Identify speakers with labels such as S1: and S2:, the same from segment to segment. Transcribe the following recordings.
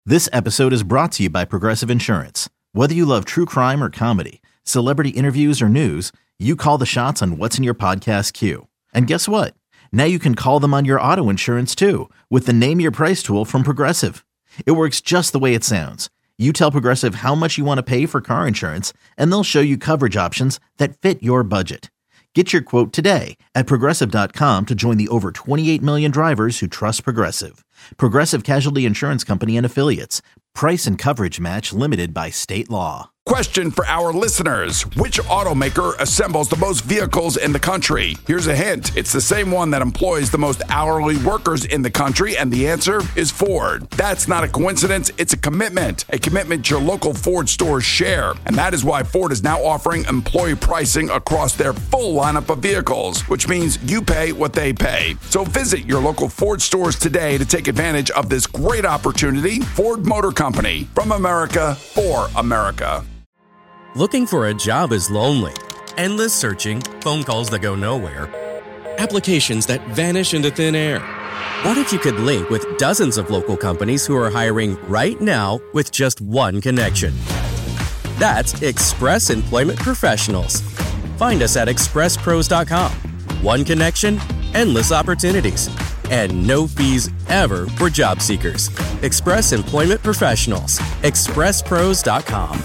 S1: This episode is brought to you by Progressive Insurance. Whether you love true crime or comedy, celebrity interviews or news, you call the shots on what's in your podcast queue. And guess what? Now you can call them on your auto insurance too with the Name Your Price tool from Progressive. It works just the way it sounds. You tell Progressive how much you want to pay for car insurance, and they'll show you coverage options that fit your budget. Get your quote today at Progressive.com to join the over 28 million drivers who trust Progressive. Progressive Casualty Insurance Company and Affiliates. Price and coverage match limited by state law.
S2: Question for our listeners. Which automaker assembles the most vehicles in the country? Here's a hint. It's the same one that employs the most hourly workers in the country, and the answer is Ford. That's not a coincidence. It's a commitment your local Ford stores share. And that is why Ford is now offering employee pricing across their full lineup of vehicles, which means you pay what they pay. So visit your local Ford stores today to take advantage of this great opportunity. Ford Motor Company, from America for America.
S3: Looking for a job is lonely. Endless searching, phone calls that go nowhere, applications that vanish into thin air. What if you could link with dozens of local companies who are hiring right now with just one connection? That's Express Employment Professionals. Find us at expresspros.com. One connection, endless opportunities, and no fees ever for job seekers. Express Employment Professionals. expresspros.com.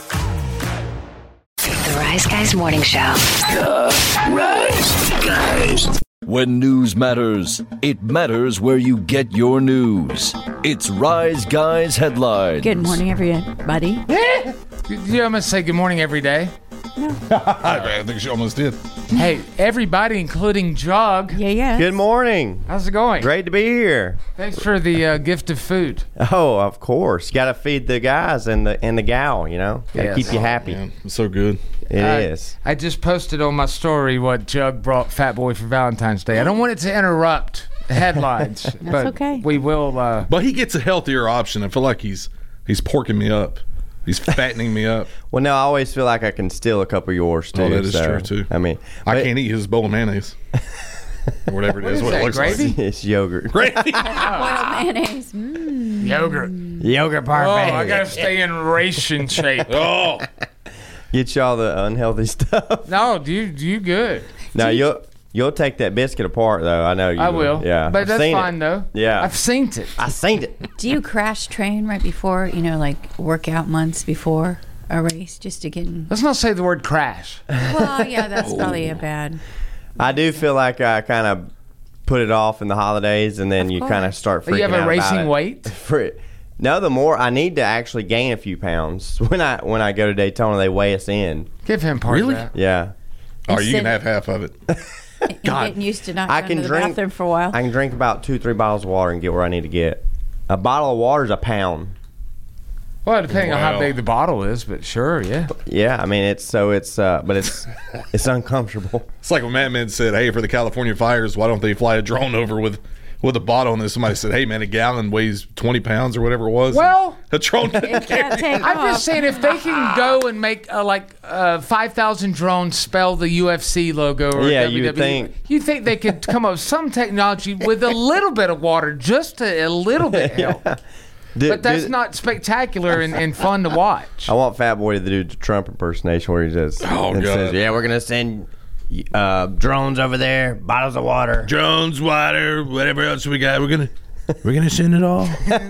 S4: The Rise Guys Morning Show.
S5: The Rise Guys. When news matters, it matters where you get your news. It's Rise Guys Headlines.
S6: Good morning, everybody.
S7: Did you almost say good morning every day?
S6: No.
S8: I think she almost did.
S7: Hey, everybody, including Jug.
S6: Yeah.
S9: Good morning.
S7: How's it going?
S9: Great to be here.
S7: Thanks for the gift of food.
S9: Oh, of course. Got to feed the guys and the gal, you know. Got to
S7: Yes.
S9: keep you happy.
S8: Man, it's so good.
S9: It is.
S7: I just posted on my story what Jug brought Fat Boy for Valentine's Day. I don't want it to interrupt the headlines. but
S6: okay.
S7: We will.
S8: But he gets a healthier option. I feel like he's porking me up. He's fattening me up.
S9: Well, no, I always feel like I can steal a couple of yours, too.
S8: Oh, that is
S9: so,
S8: true, too.
S9: I mean,
S8: I can't eat his bowl of mayonnaise. Or whatever it is.
S7: What is
S8: What it
S7: that,
S8: looks
S7: gravy?
S8: like.
S9: It's yogurt.
S8: Gravy.
S6: Boiled mayonnaise.
S7: Yogurt.
S9: Yogurt
S7: Oh,
S9: parfait.
S7: I got to stay in ration shape.
S8: Oh.
S9: Get y'all the unhealthy stuff.
S7: No, you good.
S9: Now, you'll take that biscuit apart, though. I know you
S7: I will.
S9: Yeah.
S7: But
S9: I've
S7: that's
S9: seen
S7: fine,
S9: it.
S7: though.
S9: Yeah.
S7: I've seen it.
S9: I seen it.
S6: Do you crash train right before, like workout months before a race just to get in?
S7: Let's not say the word crash.
S6: Well, yeah, that's probably a bad.
S9: I do feel like I kind of put it off in the holidays, and then
S6: Of
S9: you
S6: course.
S9: kind of start freaking
S7: You have
S9: out
S7: a
S9: about
S7: racing
S9: it.
S7: weight?
S9: No, the more I need to actually gain a few pounds. When I go to Daytona, they weigh us in.
S7: Give him part
S8: Really?
S7: of that.
S9: Yeah,
S8: Oh, you can
S6: Instead-
S8: have half of it.
S6: You're getting used to not
S9: I
S6: going
S9: can
S6: to the
S9: drink.
S6: bathroom for a while.
S9: I can drink about 2-3 bottles of water and get where I need to get. A bottle of water is a pound.
S7: Well, depending on how
S8: Wow.
S7: big the bottle is, but sure, yeah.
S9: Yeah, I mean but it's uncomfortable.
S8: It's like when Matt Man said, hey, for the California fires, why don't they fly a drone over with a bottle? And then somebody said, hey, man, a gallon weighs 20 pounds or whatever it was.
S7: Well,
S8: a drone.
S6: It can't take
S7: I'm
S6: off.
S7: just saying if they can go and make 5,000 drones spell the UFC logo or
S9: Yeah,
S7: WWE,
S9: you would think.
S7: you think they could come up with some technology with a little bit of water just to a little bit help. But that's not spectacular and fun to watch.
S9: I want Fat Boy to do the Trump impersonation where he just
S8: Oh, God.
S9: says, yeah, we're gonna send drones over there, bottles of water.
S8: Drones, water, whatever else we got. We're gonna send it all.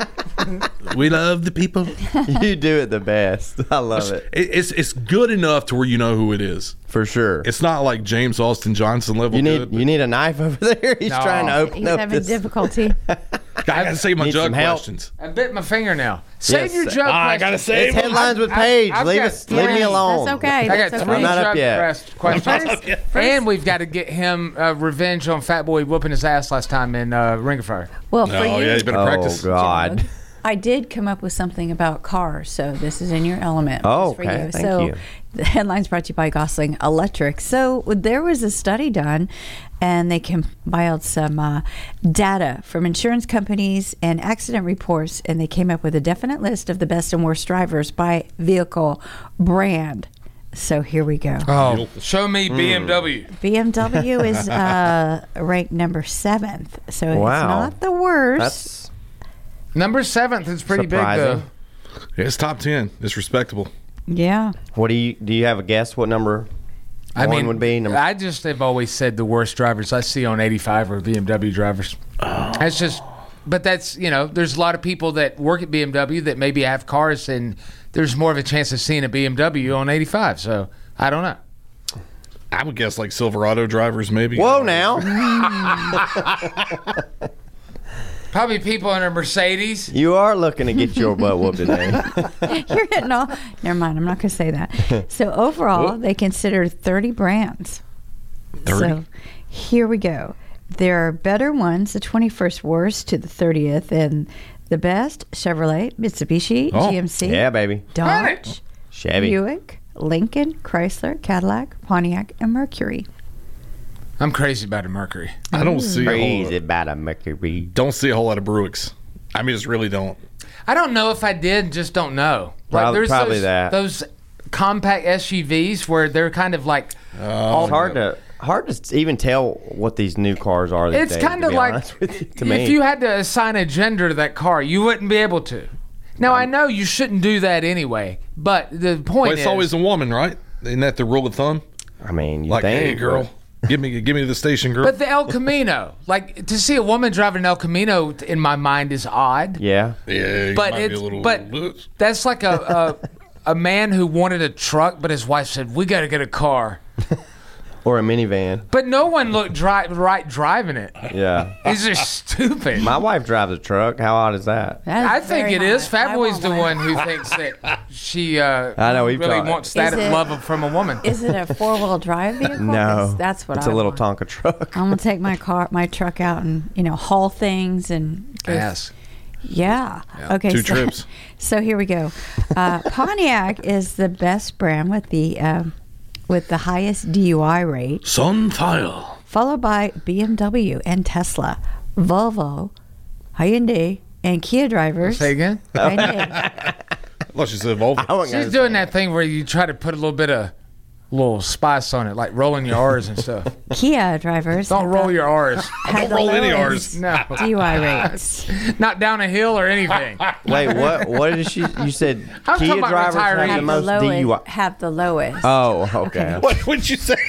S8: We love the people.
S9: You do it the best. I love it.
S8: It's good enough to where you know who it is.
S9: For sure.
S8: It's not like James Austin Johnson level.
S9: You
S8: good,
S9: need a knife over there. He's
S7: No.
S9: trying to open
S6: He's
S9: up
S6: having
S9: this.
S6: difficulty.
S8: I gotta save my
S9: Need
S8: jug
S9: some help.
S8: questions.
S7: I bit my finger now. Save
S9: Yes.
S7: your joke.
S8: I gotta save
S9: It's
S8: them.
S9: headlines with Paige.
S7: I've
S9: Leave
S7: got
S9: leave me
S7: three.
S9: alone.
S6: That's okay.
S7: I got
S6: That's
S7: three
S6: okay.
S9: not up
S7: joke
S9: yet.
S7: questions. And we've got to get him revenge on Fat Boy whooping his ass last time in Ring of Fire.
S6: Well, for
S8: Oh,
S6: you,
S8: yeah, you better practice.
S9: Oh God.
S6: Jug, I did come up with something about cars, so this is in your element.
S9: Oh,
S6: just for
S9: okay.
S6: you.
S9: Thank
S6: so
S9: you.
S6: the headline's brought to you by Gosling Electric. So there was a study done, and they compiled some data from insurance companies and accident reports, and they came up with a definite list of the best and worst drivers by vehicle brand. So here we go.
S7: Oh, show me BMW.
S6: BMW is ranked number 7th, so
S9: Wow.
S6: it's not the worst.
S9: That's
S7: Number 7th is pretty big, though.
S9: surprising.
S8: It's top 10. It's respectable.
S6: Yeah.
S9: What do you have a guess what number one would be?
S7: I just have always said the worst drivers I see on 85 are BMW drivers. That's just, but that's, there's a lot of people that work at BMW that maybe have cars, and there's more of a chance of seeing a BMW on 85. So I don't know.
S8: I would guess like Silverado drivers, maybe.
S9: Whoa, now.
S7: Probably people in a Mercedes.
S9: You are looking to get your butt whooped today.
S6: You're hitting all. Never mind. I'm not going to say that. So overall, they consider 30 brands.
S8: 30?
S6: So here we go. There are better ones, the 21st worst to the 30th, and the best: Chevrolet, Mitsubishi, GMC,
S9: Yeah, baby.
S6: Dodge,
S9: Chevy.
S6: Buick, Lincoln, Chrysler, Cadillac, Pontiac, and Mercury.
S7: I'm crazy about a Mercury.
S8: I don't see
S9: Crazy about a Mercury.
S8: Don't see a whole lot of Bruicks. I mean, just really don't.
S7: I don't know if I did, just don't know. Like,
S9: Probably those
S7: compact SUVs where they're kind of like
S9: It's hard to even tell what these new cars are these days.
S7: It's kind of like if you had to assign a gender to that car, you wouldn't be able to. Now, I know you shouldn't do that anyway, but the point is...
S8: it's always a woman, right? Isn't that the rule of thumb?
S9: I mean, you
S8: like,
S9: think,
S8: hey, girl, give me the station, girl.
S7: But the El Camino, like, to see a woman driving an El Camino in my mind is odd.
S9: Yeah.
S8: Yeah,
S7: But that's like a man who wanted a truck, but his wife said, we got to get a car.
S9: Or a minivan.
S7: But no one looked right driving it.
S9: Yeah.
S7: It's just stupid.
S9: My wife drives a truck. How odd is that?
S7: I think it is. Fatboy's the one who thinks that she really wants that love from a woman.
S6: Is it a four-wheel drive vehicle?
S9: No.
S6: That's what
S9: it's a little Tonka truck.
S6: I'm going to take my truck out and, haul things and...
S7: Yes.
S6: Yeah. Okay.
S8: 2 trips.
S6: So here we go. Pontiac is the best brand with the highest DUI rate.
S8: Sunfire.
S6: Followed by BMW and Tesla, Volvo, Hyundai, and Kia drivers.
S7: Say again?
S6: Hyundai.
S8: Well, she said Volvo.
S7: She's doing that thing where you try to put a little spice on it, like rolling your R's and stuff.
S6: Kia drivers.
S7: Don't roll your R's.
S8: Don't roll any R's.
S7: No.
S6: DUI rates.
S7: Not down a hill or anything.
S9: Wait, what did you said
S7: I'm
S9: Kia
S7: talking about
S9: drivers
S7: retirees.
S9: have the most DUI.
S6: Have the lowest.
S9: Oh, okay.
S8: What would you say?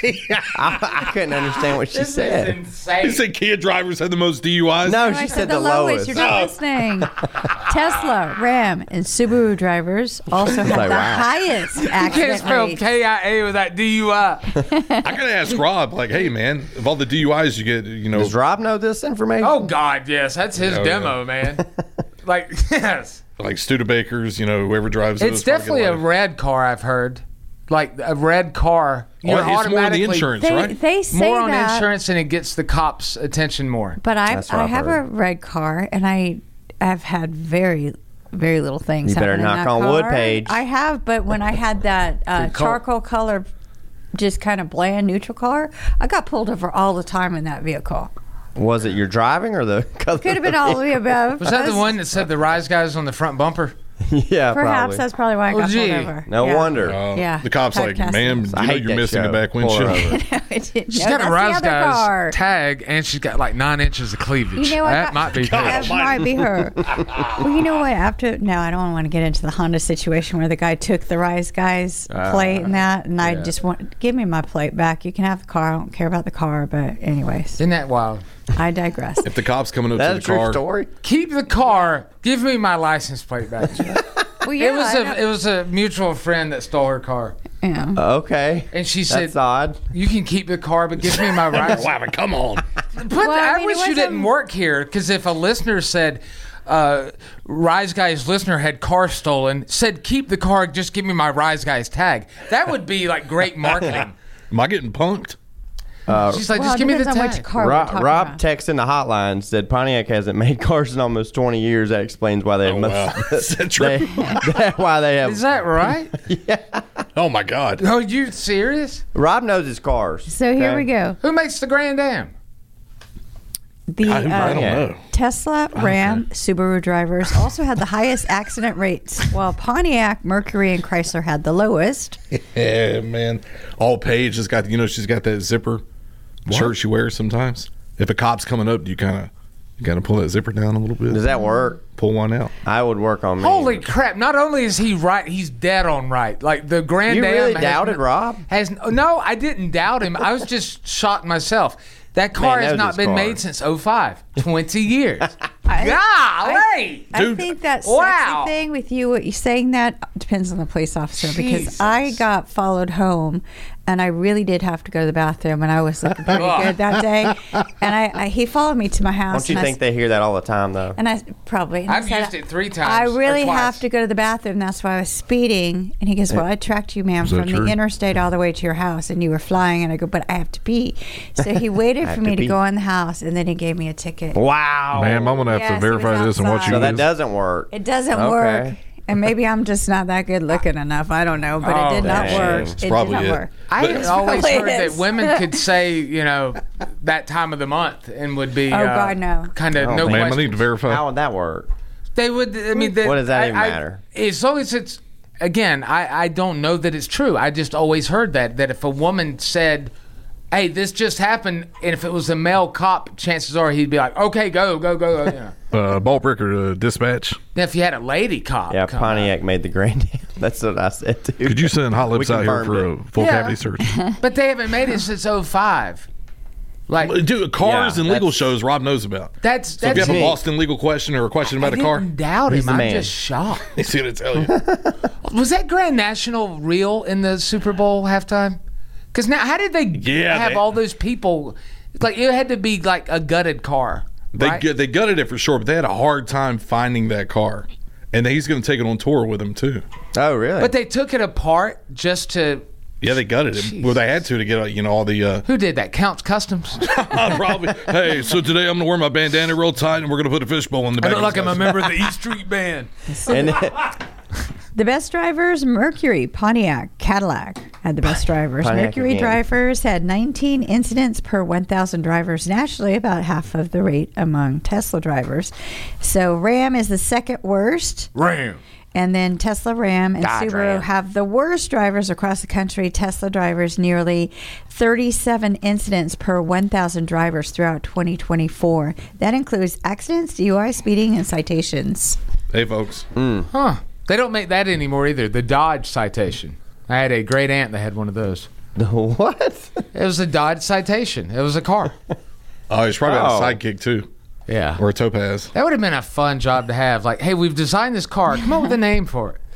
S9: I couldn't understand what she
S7: This
S9: said.
S7: is insane.
S8: You said Kia drivers had the most DUIs?
S9: No,
S6: I
S9: she said the
S6: lowest.
S9: lowest.
S6: You're not listening. Tesla, Ram, and Subaru drivers also have
S9: Like,
S6: the
S9: wow.
S6: highest
S7: You can't
S6: accident
S7: spell
S6: rates.
S7: KIA with that DUI.
S8: I gotta ask Rob, like, hey man, of all the DUIs you get,
S9: Does Rob know this information?
S7: Oh, God, yes. That's his
S8: Oh,
S7: demo,
S8: yeah.
S7: man. Like, yes.
S8: like Studebakers, whoever drives
S7: It's
S8: those probably
S7: definitely
S8: get
S7: a red car, I've heard. Like, a red car. You're
S8: it's more on the
S7: automatically
S8: insurance, right?
S6: They say
S7: more on
S6: that,
S7: insurance, and it gets the cops' attention more.
S6: but
S9: That's what
S6: I
S9: I've
S6: have a
S9: heard.
S6: red car, and I have had very little things.
S9: You better
S6: happen in
S9: knock
S6: that
S9: on wood,
S6: car.
S9: Paige.
S6: I have, but when I had that
S7: Good call.
S6: charcoal color, just kind of bland neutral car, I got pulled over all the time in that vehicle.
S9: Was it your driving or the color?
S6: Could have been all of the above.
S7: Was that the one that said the Rise Guys on the front bumper?
S9: Yeah,
S6: Perhaps
S9: probably.
S6: that's probably why I got
S7: gee.
S6: pulled over.
S9: No
S6: Yeah.
S9: wonder.
S6: Yeah.
S8: The cop's like,
S6: Podcast
S8: ma'am,
S6: names.
S9: I
S8: you know
S9: hate
S8: you're
S9: that
S8: missing
S9: show.
S8: the back
S9: Pull her
S8: windshield.
S9: over.
S6: I didn't
S7: She's
S6: know.
S7: got a
S6: That's
S7: Rise
S6: the other
S7: Guys
S6: car.
S7: tag, and she's got like 9 inches of cleavage.
S6: You know what?
S7: That might be
S6: That
S7: her.
S6: might be her. Well, you know what? No, I don't want to get into the Honda situation where the guy took the Rise Guys plate and that, and I just want, give me my plate back. You can have the car. I don't care about the car, but anyways,
S7: Isn't that wild?
S6: I digress.
S8: If the cop's coming up
S9: That's
S8: to
S9: a
S8: the
S9: true
S8: car,
S9: story.
S7: Keep the car. Give me my license plate back.
S6: Well, yeah,
S7: It was a mutual friend that stole her car,
S6: yeah.
S9: Okay.
S7: and she said,
S9: That's odd.
S7: "You can keep the car, but give me my rights."
S8: wow, but come on.
S7: But
S6: Well, I
S7: I
S6: mean,
S7: wish
S6: it
S7: you didn't
S6: wasn't-
S7: work here, because if a listener said, Rise Guys listener had car stolen, said keep the car, just give me my Rise Guys tag, that would be like great marketing.
S8: Am I getting punked?
S7: She's like,
S6: Well,
S7: just
S6: it
S7: give me the
S6: depends on which
S7: tag.
S6: car we're talking
S9: Rob
S6: about.
S9: texting the hotline said Pontiac hasn't made cars in almost 20 years. That explains why they have
S8: wow. Is that true?
S9: why they have.
S7: Is that right?
S8: Oh my God.
S7: Are you serious?
S9: Rob knows his cars.
S6: So here
S9: okay?
S6: we go.
S7: Who makes the Grand Am?
S6: The
S8: I don't know.
S6: Tesla, Ram, Subaru drivers also had the highest accident rates, while Pontiac, Mercury, and Chrysler had the lowest.
S8: Yeah, man. All Paige has got, she's got that zipper shirt she wears sometimes. If a cop's coming up, do you kind of You got to pull that zipper down a little bit.
S9: Does that work?
S8: Pull one out.
S9: I would work on me.
S7: Holy crap! Not only is he right, he's dead on right. Like the Grand
S9: You
S7: Am
S9: really doubted Rob?
S7: No, I didn't doubt him. I was just shocked myself. That car has not been made since 2005. 20 years. Golly!
S6: I think that sexy thing with you, what you saying that depends on the police officer because I got followed home and I really did have to go to the bathroom and I was looking pretty good that day. And he followed me to my house.
S9: Don't you think they hear that all the time though?
S6: And I probably. And
S7: I've used it 3 times.
S6: I really have to go to the bathroom. That's why I was speeding. And he goes, well, I tracked you, ma'am, from the interstate all the way to your house and you were flying. And I go, but I have to pee. So he waited for me to go in the house and then he gave me a ticket.
S9: Wow.
S8: Ma'am, I'm going to have to verify this and watch you.
S9: So that doesn't work.
S6: It doesn't work. And maybe I'm just not that good looking enough. I don't know, but it did not work. It did not work.
S7: I had always heard that women could say, that time of the month and would be
S6: God, no.
S7: Kind of no
S8: Ma'am, I need to verify.
S9: How would that work?
S7: They would, what
S9: does that even matter?
S7: As long as it's, again, I don't know that it's true. I just always heard that if a woman said, hey, this just happened, and if it was a male cop, chances are he'd be like, okay, go.
S8: Ballbreaker dispatch.
S7: Now, if you had a lady cop.
S9: Yeah, Pontiac made the Grand Am. That's what I said, too.
S8: Could you send Hot Lips out here for a full cavity search?
S7: But they haven't made it since 2005. Like,
S8: dude, cars and legal shows Rob knows about. So if you have a Boston legal question or a question about a car,
S7: I didn't doubt him. I'm just shocked.
S8: He's going to tell you.
S7: Was that Grand National real in the Super Bowl halftime? Because now, how did they have all those people? Like, it had to be like a gutted car.
S8: They gutted it for sure, but they had a hard time finding that car. And he's going to take it on tour with him, too.
S9: Oh, really?
S7: But they took it apart just to...
S8: Yeah, they gutted it. Well, they had to get, all the...
S7: Who did that? Counts Customs?
S8: Probably. Hey, so today I'm going to wear my bandana real tight, and we're going to put a fishbowl in the back.
S7: I look like I'm a member of the E Street Band.
S6: The best drivers, Mercury, Pontiac, Cadillac had the best drivers.
S9: Pontiac
S6: Mercury
S9: again.
S6: drivers had 19 incidents per 1,000 drivers, nationally about half of the rate among Tesla drivers. So Ram is the second worst.
S7: Ram.
S6: And then Tesla, Ram, and Subaru have the worst drivers across the country. Tesla drivers, nearly 37 incidents per 1,000 drivers throughout 2024. That includes accidents, DUI, speeding, and citations.
S8: Hey, folks.
S7: Huh. They don't make that anymore either. The Dodge Citation. I had a great aunt that had one of those.
S9: The what?
S7: It was a Dodge Citation. It was a car.
S8: Oh, he's probably got a Sidekick, too.
S7: Yeah.
S8: Or a Topaz.
S7: That would have been a fun job to have. Like, hey, we've designed this car. Come up with a name for it.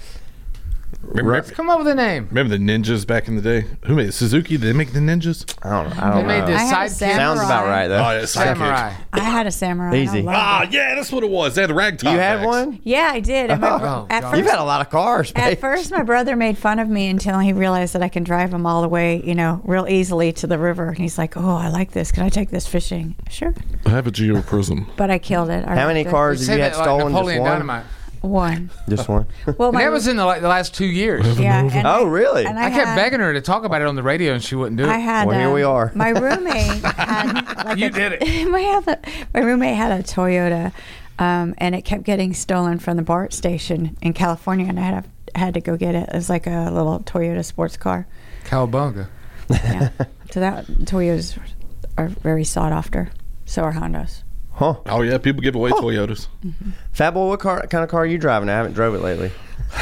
S7: Come up with a name.
S8: Remember the Ninjas back in the day? Who made it? Suzuki? Did they make the Ninjas?
S9: I don't know.
S7: They made the Sidekick.
S9: Sounds about right, though.
S8: Oh, yeah,
S7: Samurai.
S6: I had a Samurai.
S9: Easy.
S8: Yeah, that's what it was. They had the ragtop.
S9: You had
S8: backs.
S9: one?
S6: Yeah, I did. And
S9: You've had a lot of cars, babe.
S6: At first, my brother made fun of me until he realized that I can drive them all the way, real easily to the river. And he's like, "Oh, I like this. Can I take this fishing?" Sure.
S8: I have a Geo Prism.
S6: But I killed it.
S9: How many cars have you had stolen?
S7: Napoleon
S9: Just one?
S7: Dynamite.
S6: One.
S9: Just one?
S6: Well,
S7: And that was in the last 2 years.
S6: Yeah. And
S9: Oh, really?
S6: And
S7: I kept begging her to talk about it on the radio, and she wouldn't do it.
S6: I had.
S9: Well, here we are.
S6: My roommate had.
S7: You did it.
S6: My roommate had a Toyota, and it kept getting stolen from the BART station in California, and I had to go get it. It was like a little Toyota sports car.
S7: Cowabunga.
S6: Yeah. So that Toyotas are very sought after. So are Hondas.
S9: Huh.
S8: Oh, yeah. People give away Toyotas.
S6: Mm-hmm.
S9: Fat Boy, what kind of car are you driving? I haven't drove it lately.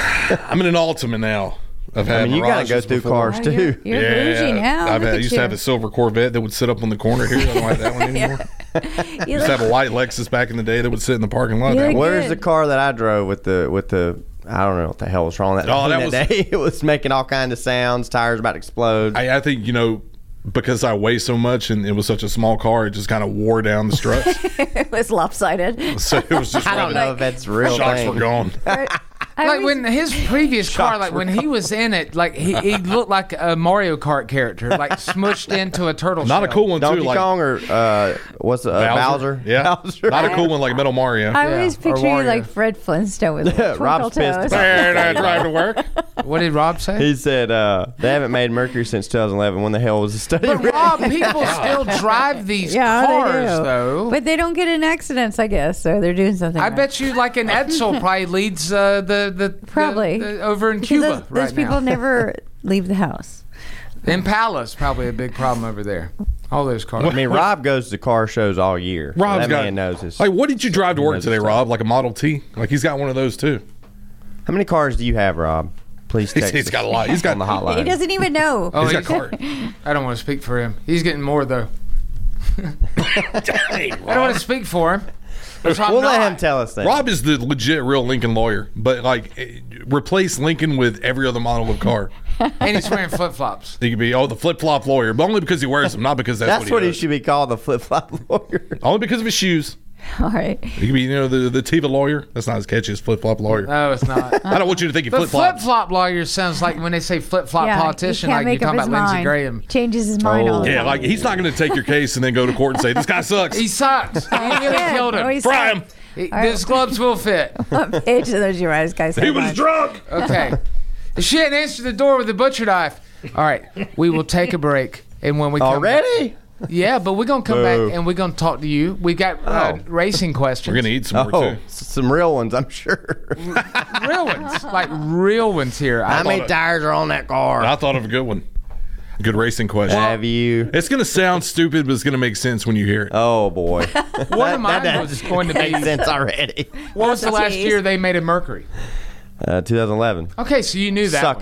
S8: I'm in an Altima now.
S9: You got to go through cars, too.
S6: You're bougie now.
S8: I used to have a silver Corvette that would sit up on the corner here. I don't have that one anymore. Used to have a white Lexus back in the day that would sit in the parking lot.
S9: Where's the car that I drove with the I don't know what the hell was wrong with that day. It was making all kinds of sounds. Tires about to explode.
S8: I think, because I weigh so much and it was such a small car, it just kind of wore down the struts.
S6: It was lopsided.
S8: So it was just
S9: I don't know if that's real.
S8: Shocks were gone.
S7: Like when his previous car, like when he was in it, like he looked like a Mario Kart character, like smushed into a turtle shell.
S8: Not a cool one, too.
S9: Donkey Kong or what's Bowser?
S8: Yeah.
S9: Bowser.
S8: Not a cool one like Metal Mario.
S6: I always picture you like Fred Flintstone with twinkle
S9: Rob's pissed
S6: toes.
S8: And I drive to work.
S7: What did Rob say?
S9: He said they haven't made Mercury since 2011. When the hell was the study?
S7: But Rob, people still drive these cars,
S6: they do.
S7: though.
S6: But they don't get in accidents, I guess. So they're doing something.
S7: I
S6: right.
S7: bet you, like an Edsel probably leads
S6: Probably
S7: over in
S6: Because
S7: Cuba
S6: those people
S7: now.
S6: never leave the house.
S7: Impala's probably a big problem over there. All those cars.
S9: I mean, Rob goes to car shows all year. So
S8: Rob's
S9: that
S8: got.
S9: man knows his.
S8: Like, what did you drive to work today, Rob? Like a Model T? Like he's got one of those too.
S9: How many cars do you have, Rob? Please text
S8: He's
S9: us
S8: got a lot. He's got
S9: on the hotline.
S6: He doesn't even know.
S7: Oh,
S8: He's got car.
S7: I don't want to speak for him. He's getting more, though. I don't want to speak for him.
S9: We'll let him tell us that.
S8: Rob is the legit real Lincoln lawyer, but like replace Lincoln with every other model of car.
S7: And he's wearing flip-flops.
S8: He could be the flip-flop lawyer, but only because he wears them, not because that's
S9: what he
S8: does.
S9: should be called, the flip-flop lawyer.
S8: Only because of his shoes.
S6: All right.
S8: He could be, the Tiva lawyer. That's not as catchy as flip-flop lawyer.
S7: No, it's not.
S8: I don't want you to think he
S7: But
S8: flip-flops.
S7: flip-flop lawyer sounds like when they say flip-flop politician,
S6: he can't
S7: like you're
S6: make
S7: talking
S6: up
S7: about
S6: his
S7: Lindsey
S6: mind.
S7: Graham.
S6: Changes his mind all the
S8: Yeah,
S6: time.
S8: like he's not going to take your case and then go to court and say, this guy sucks.
S7: He sucks. He really killed him.
S6: Oh, he
S8: Fry
S6: sucks.
S8: him.
S7: Those gloves will fit.
S6: What page of those you Rise Guys?
S8: He was drunk.
S7: Okay. She hadn't answered the door with a butcher knife. All right. We will take a break. And when we come
S9: Already?
S7: back, yeah, but we're going to come back and we're going to talk to you. We got racing questions.
S8: We're going to eat some more, too.
S9: Some real ones, I'm sure.
S7: Real ones. Like real ones here.
S9: How many tires are on that car?
S8: I thought of a good one. A good racing question.
S9: Have you?
S8: It's going to sound stupid, but it's going to make sense when you hear it.
S9: Oh, boy.
S7: One of mine was going to be.
S9: Makes sense already.
S7: What was the last
S6: Jeez.
S7: year they made a Mercury?
S9: 2011.
S7: Okay, so you knew that.
S9: Suck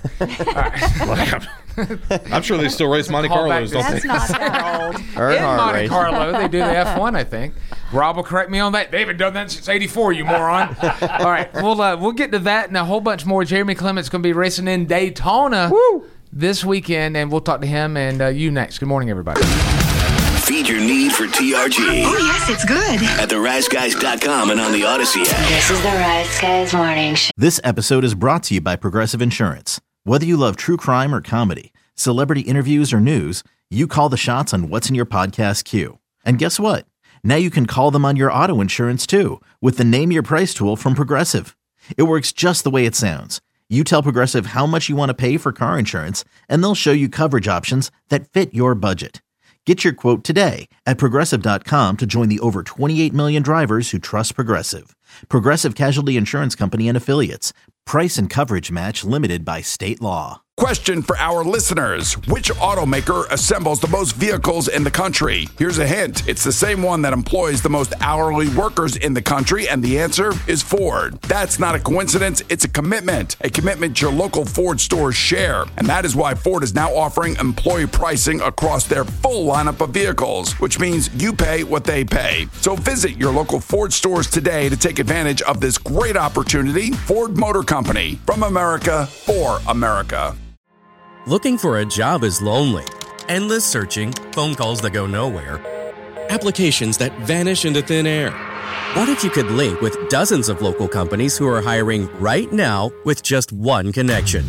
S7: one.
S9: it.
S8: I'm sure they still race Monte
S7: Call
S8: Carlos,
S7: back
S8: don't
S6: That's
S8: they?
S6: not that old.
S7: In
S9: Earnhardt
S7: Monte
S9: race.
S7: Carlo, they do the F1, I think. Rob will correct me on that. They haven't done that since '84, you moron. All right, we'll get to that and a whole bunch more. Jeremy Clement's going to be racing in Daytona this weekend, and we'll talk to him and you next. Good morning, everybody.
S10: Feed your need for TRG.
S4: Oh, yes, it's good.
S10: At theriseguys.com and on the Odyssey app.
S4: This is the Rise Guys Morning Show.
S1: This episode is brought to you by Progressive Insurance. Whether you love true crime or comedy, celebrity interviews or news, you call the shots on what's in your podcast queue. And guess what? Now you can call them on your auto insurance too with the Name Your Price tool from Progressive. It works just the way it sounds. You tell Progressive how much you want to pay for car insurance, and they'll show you coverage options that fit your budget. Get your quote today at Progressive.com to join the over 28 million drivers who trust Progressive. Progressive Casualty Insurance Company and Affiliates. Price and coverage match limited by state law.
S2: Question for our listeners. Which automaker assembles the most vehicles in the country? Here's a hint. It's the same one that employs the most hourly workers in the country, and the answer is Ford. That's not a coincidence. It's a commitment your local Ford stores share. And that is why Ford is now offering employee pricing across their full lineup of vehicles, which means you pay what they pay. So visit your local Ford stores today to take advantage of this great opportunity. Ford Motor Company, from America for America.
S3: Looking for a job is lonely. Endless searching, phone calls that go nowhere, applications that vanish into thin air. What if you could link with dozens of local companies who are hiring right now with just one connection?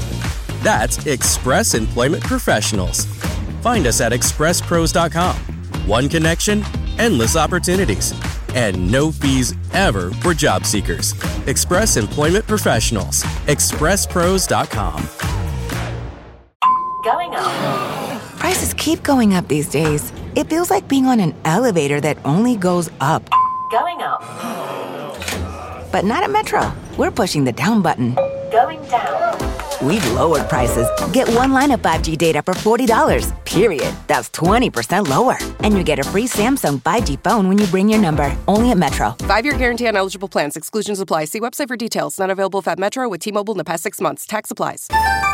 S3: That's Express Employment Professionals. Find us at expresspros.com. One connection, endless opportunities, and no fees ever for job seekers. Express Employment Professionals. expresspros.com.
S11: Going up. Prices keep going up these days. It feels like being on an elevator that only goes up. Going up. But not at Metro. We're pushing the down button. Going down. We've lowered prices. Get one line of 5G data for $40, period. That's 20% lower. And you get a free Samsung 5G phone when you bring your number. Only at Metro.
S12: 5-year guarantee on eligible plans. Exclusions apply. See website for details. Not available at Metro with T-Mobile in the past 6 months. Tax applies.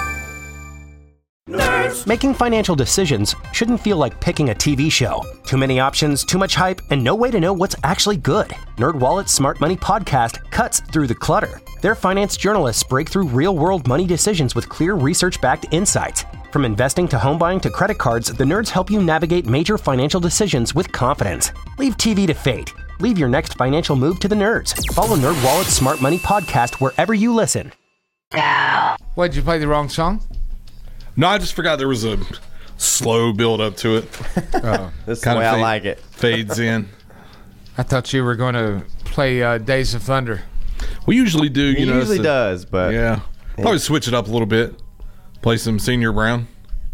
S13: Nerds. Making financial decisions shouldn't feel like picking a TV show. Too many options, too much hype, and no way to know what's actually good. NerdWallet's Smart Money podcast cuts through the clutter. Their finance journalists break through real-world money decisions with clear research-backed insights. From investing to home buying to credit cards, the nerds help you navigate major financial decisions with confidence. Leave TV to fate. Leave your next financial move to the nerds. Follow NerdWallet's Smart Money podcast wherever you listen.
S7: What, did you play the wrong song?
S8: No, I just forgot there was a slow build up to it.
S9: This is the way I like it.
S8: Fades in.
S7: I thought you were going to play Days of Thunder.
S8: We usually do.
S9: He usually does, but
S8: yeah, probably switch it up a little bit. Play some Senior Brown.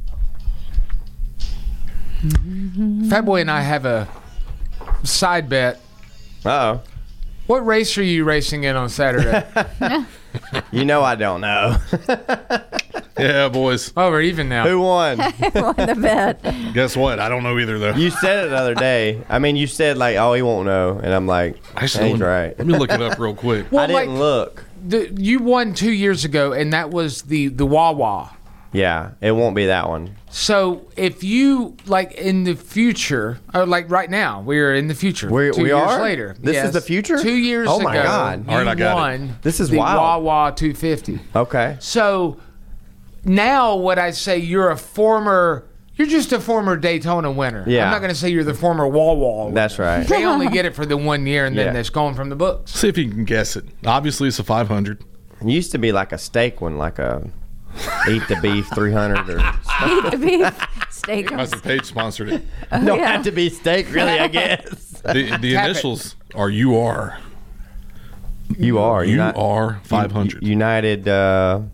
S7: Fatboy and I have a side bet.
S9: Uh-oh.
S7: What race are you racing in on Saturday?
S9: You know I don't know.
S8: Yeah, boys.
S7: Oh, we're even now.
S9: Who won?
S6: Who won the bet?
S8: Guess what? I don't know either, though.
S9: You said it the other day. I mean, you said like, "Oh, he won't know," and I'm like,
S8: Actually,
S9: "He's right."
S8: Let me look it up real quick.
S7: Well,
S9: I didn't look.
S7: You won 2 years ago, and that was the Wawa.
S9: Yeah, it won't be that one.
S7: So if you like in the future, or like right now, we're in the future.
S9: We
S7: 2 years
S9: are?
S7: later.
S9: This is the future?
S7: 2 years
S9: Oh,
S7: ago,
S9: my God.
S7: you
S8: All right, I got it.
S7: won
S9: This is
S7: the
S9: wild.
S7: Wawa 250.
S9: Okay.
S7: So now, what I say, you're just a former Daytona winner.
S9: Yeah.
S7: I'm not going to say you're the former Wawa winner.
S9: That's right.
S7: They only get it for the 1 year, and then
S9: Yeah.
S7: it's gone from the books.
S8: See if you can guess it. Obviously, it's a 500.
S9: It used to be like a steak one, like a Eat the Beef 300 or
S6: Eat the beef steak.
S8: Must have Page sponsored it.
S9: don't have to be steak, really. I guess
S8: The initials are UR.
S9: you are.
S8: You are 500.
S9: United.
S7: Oh,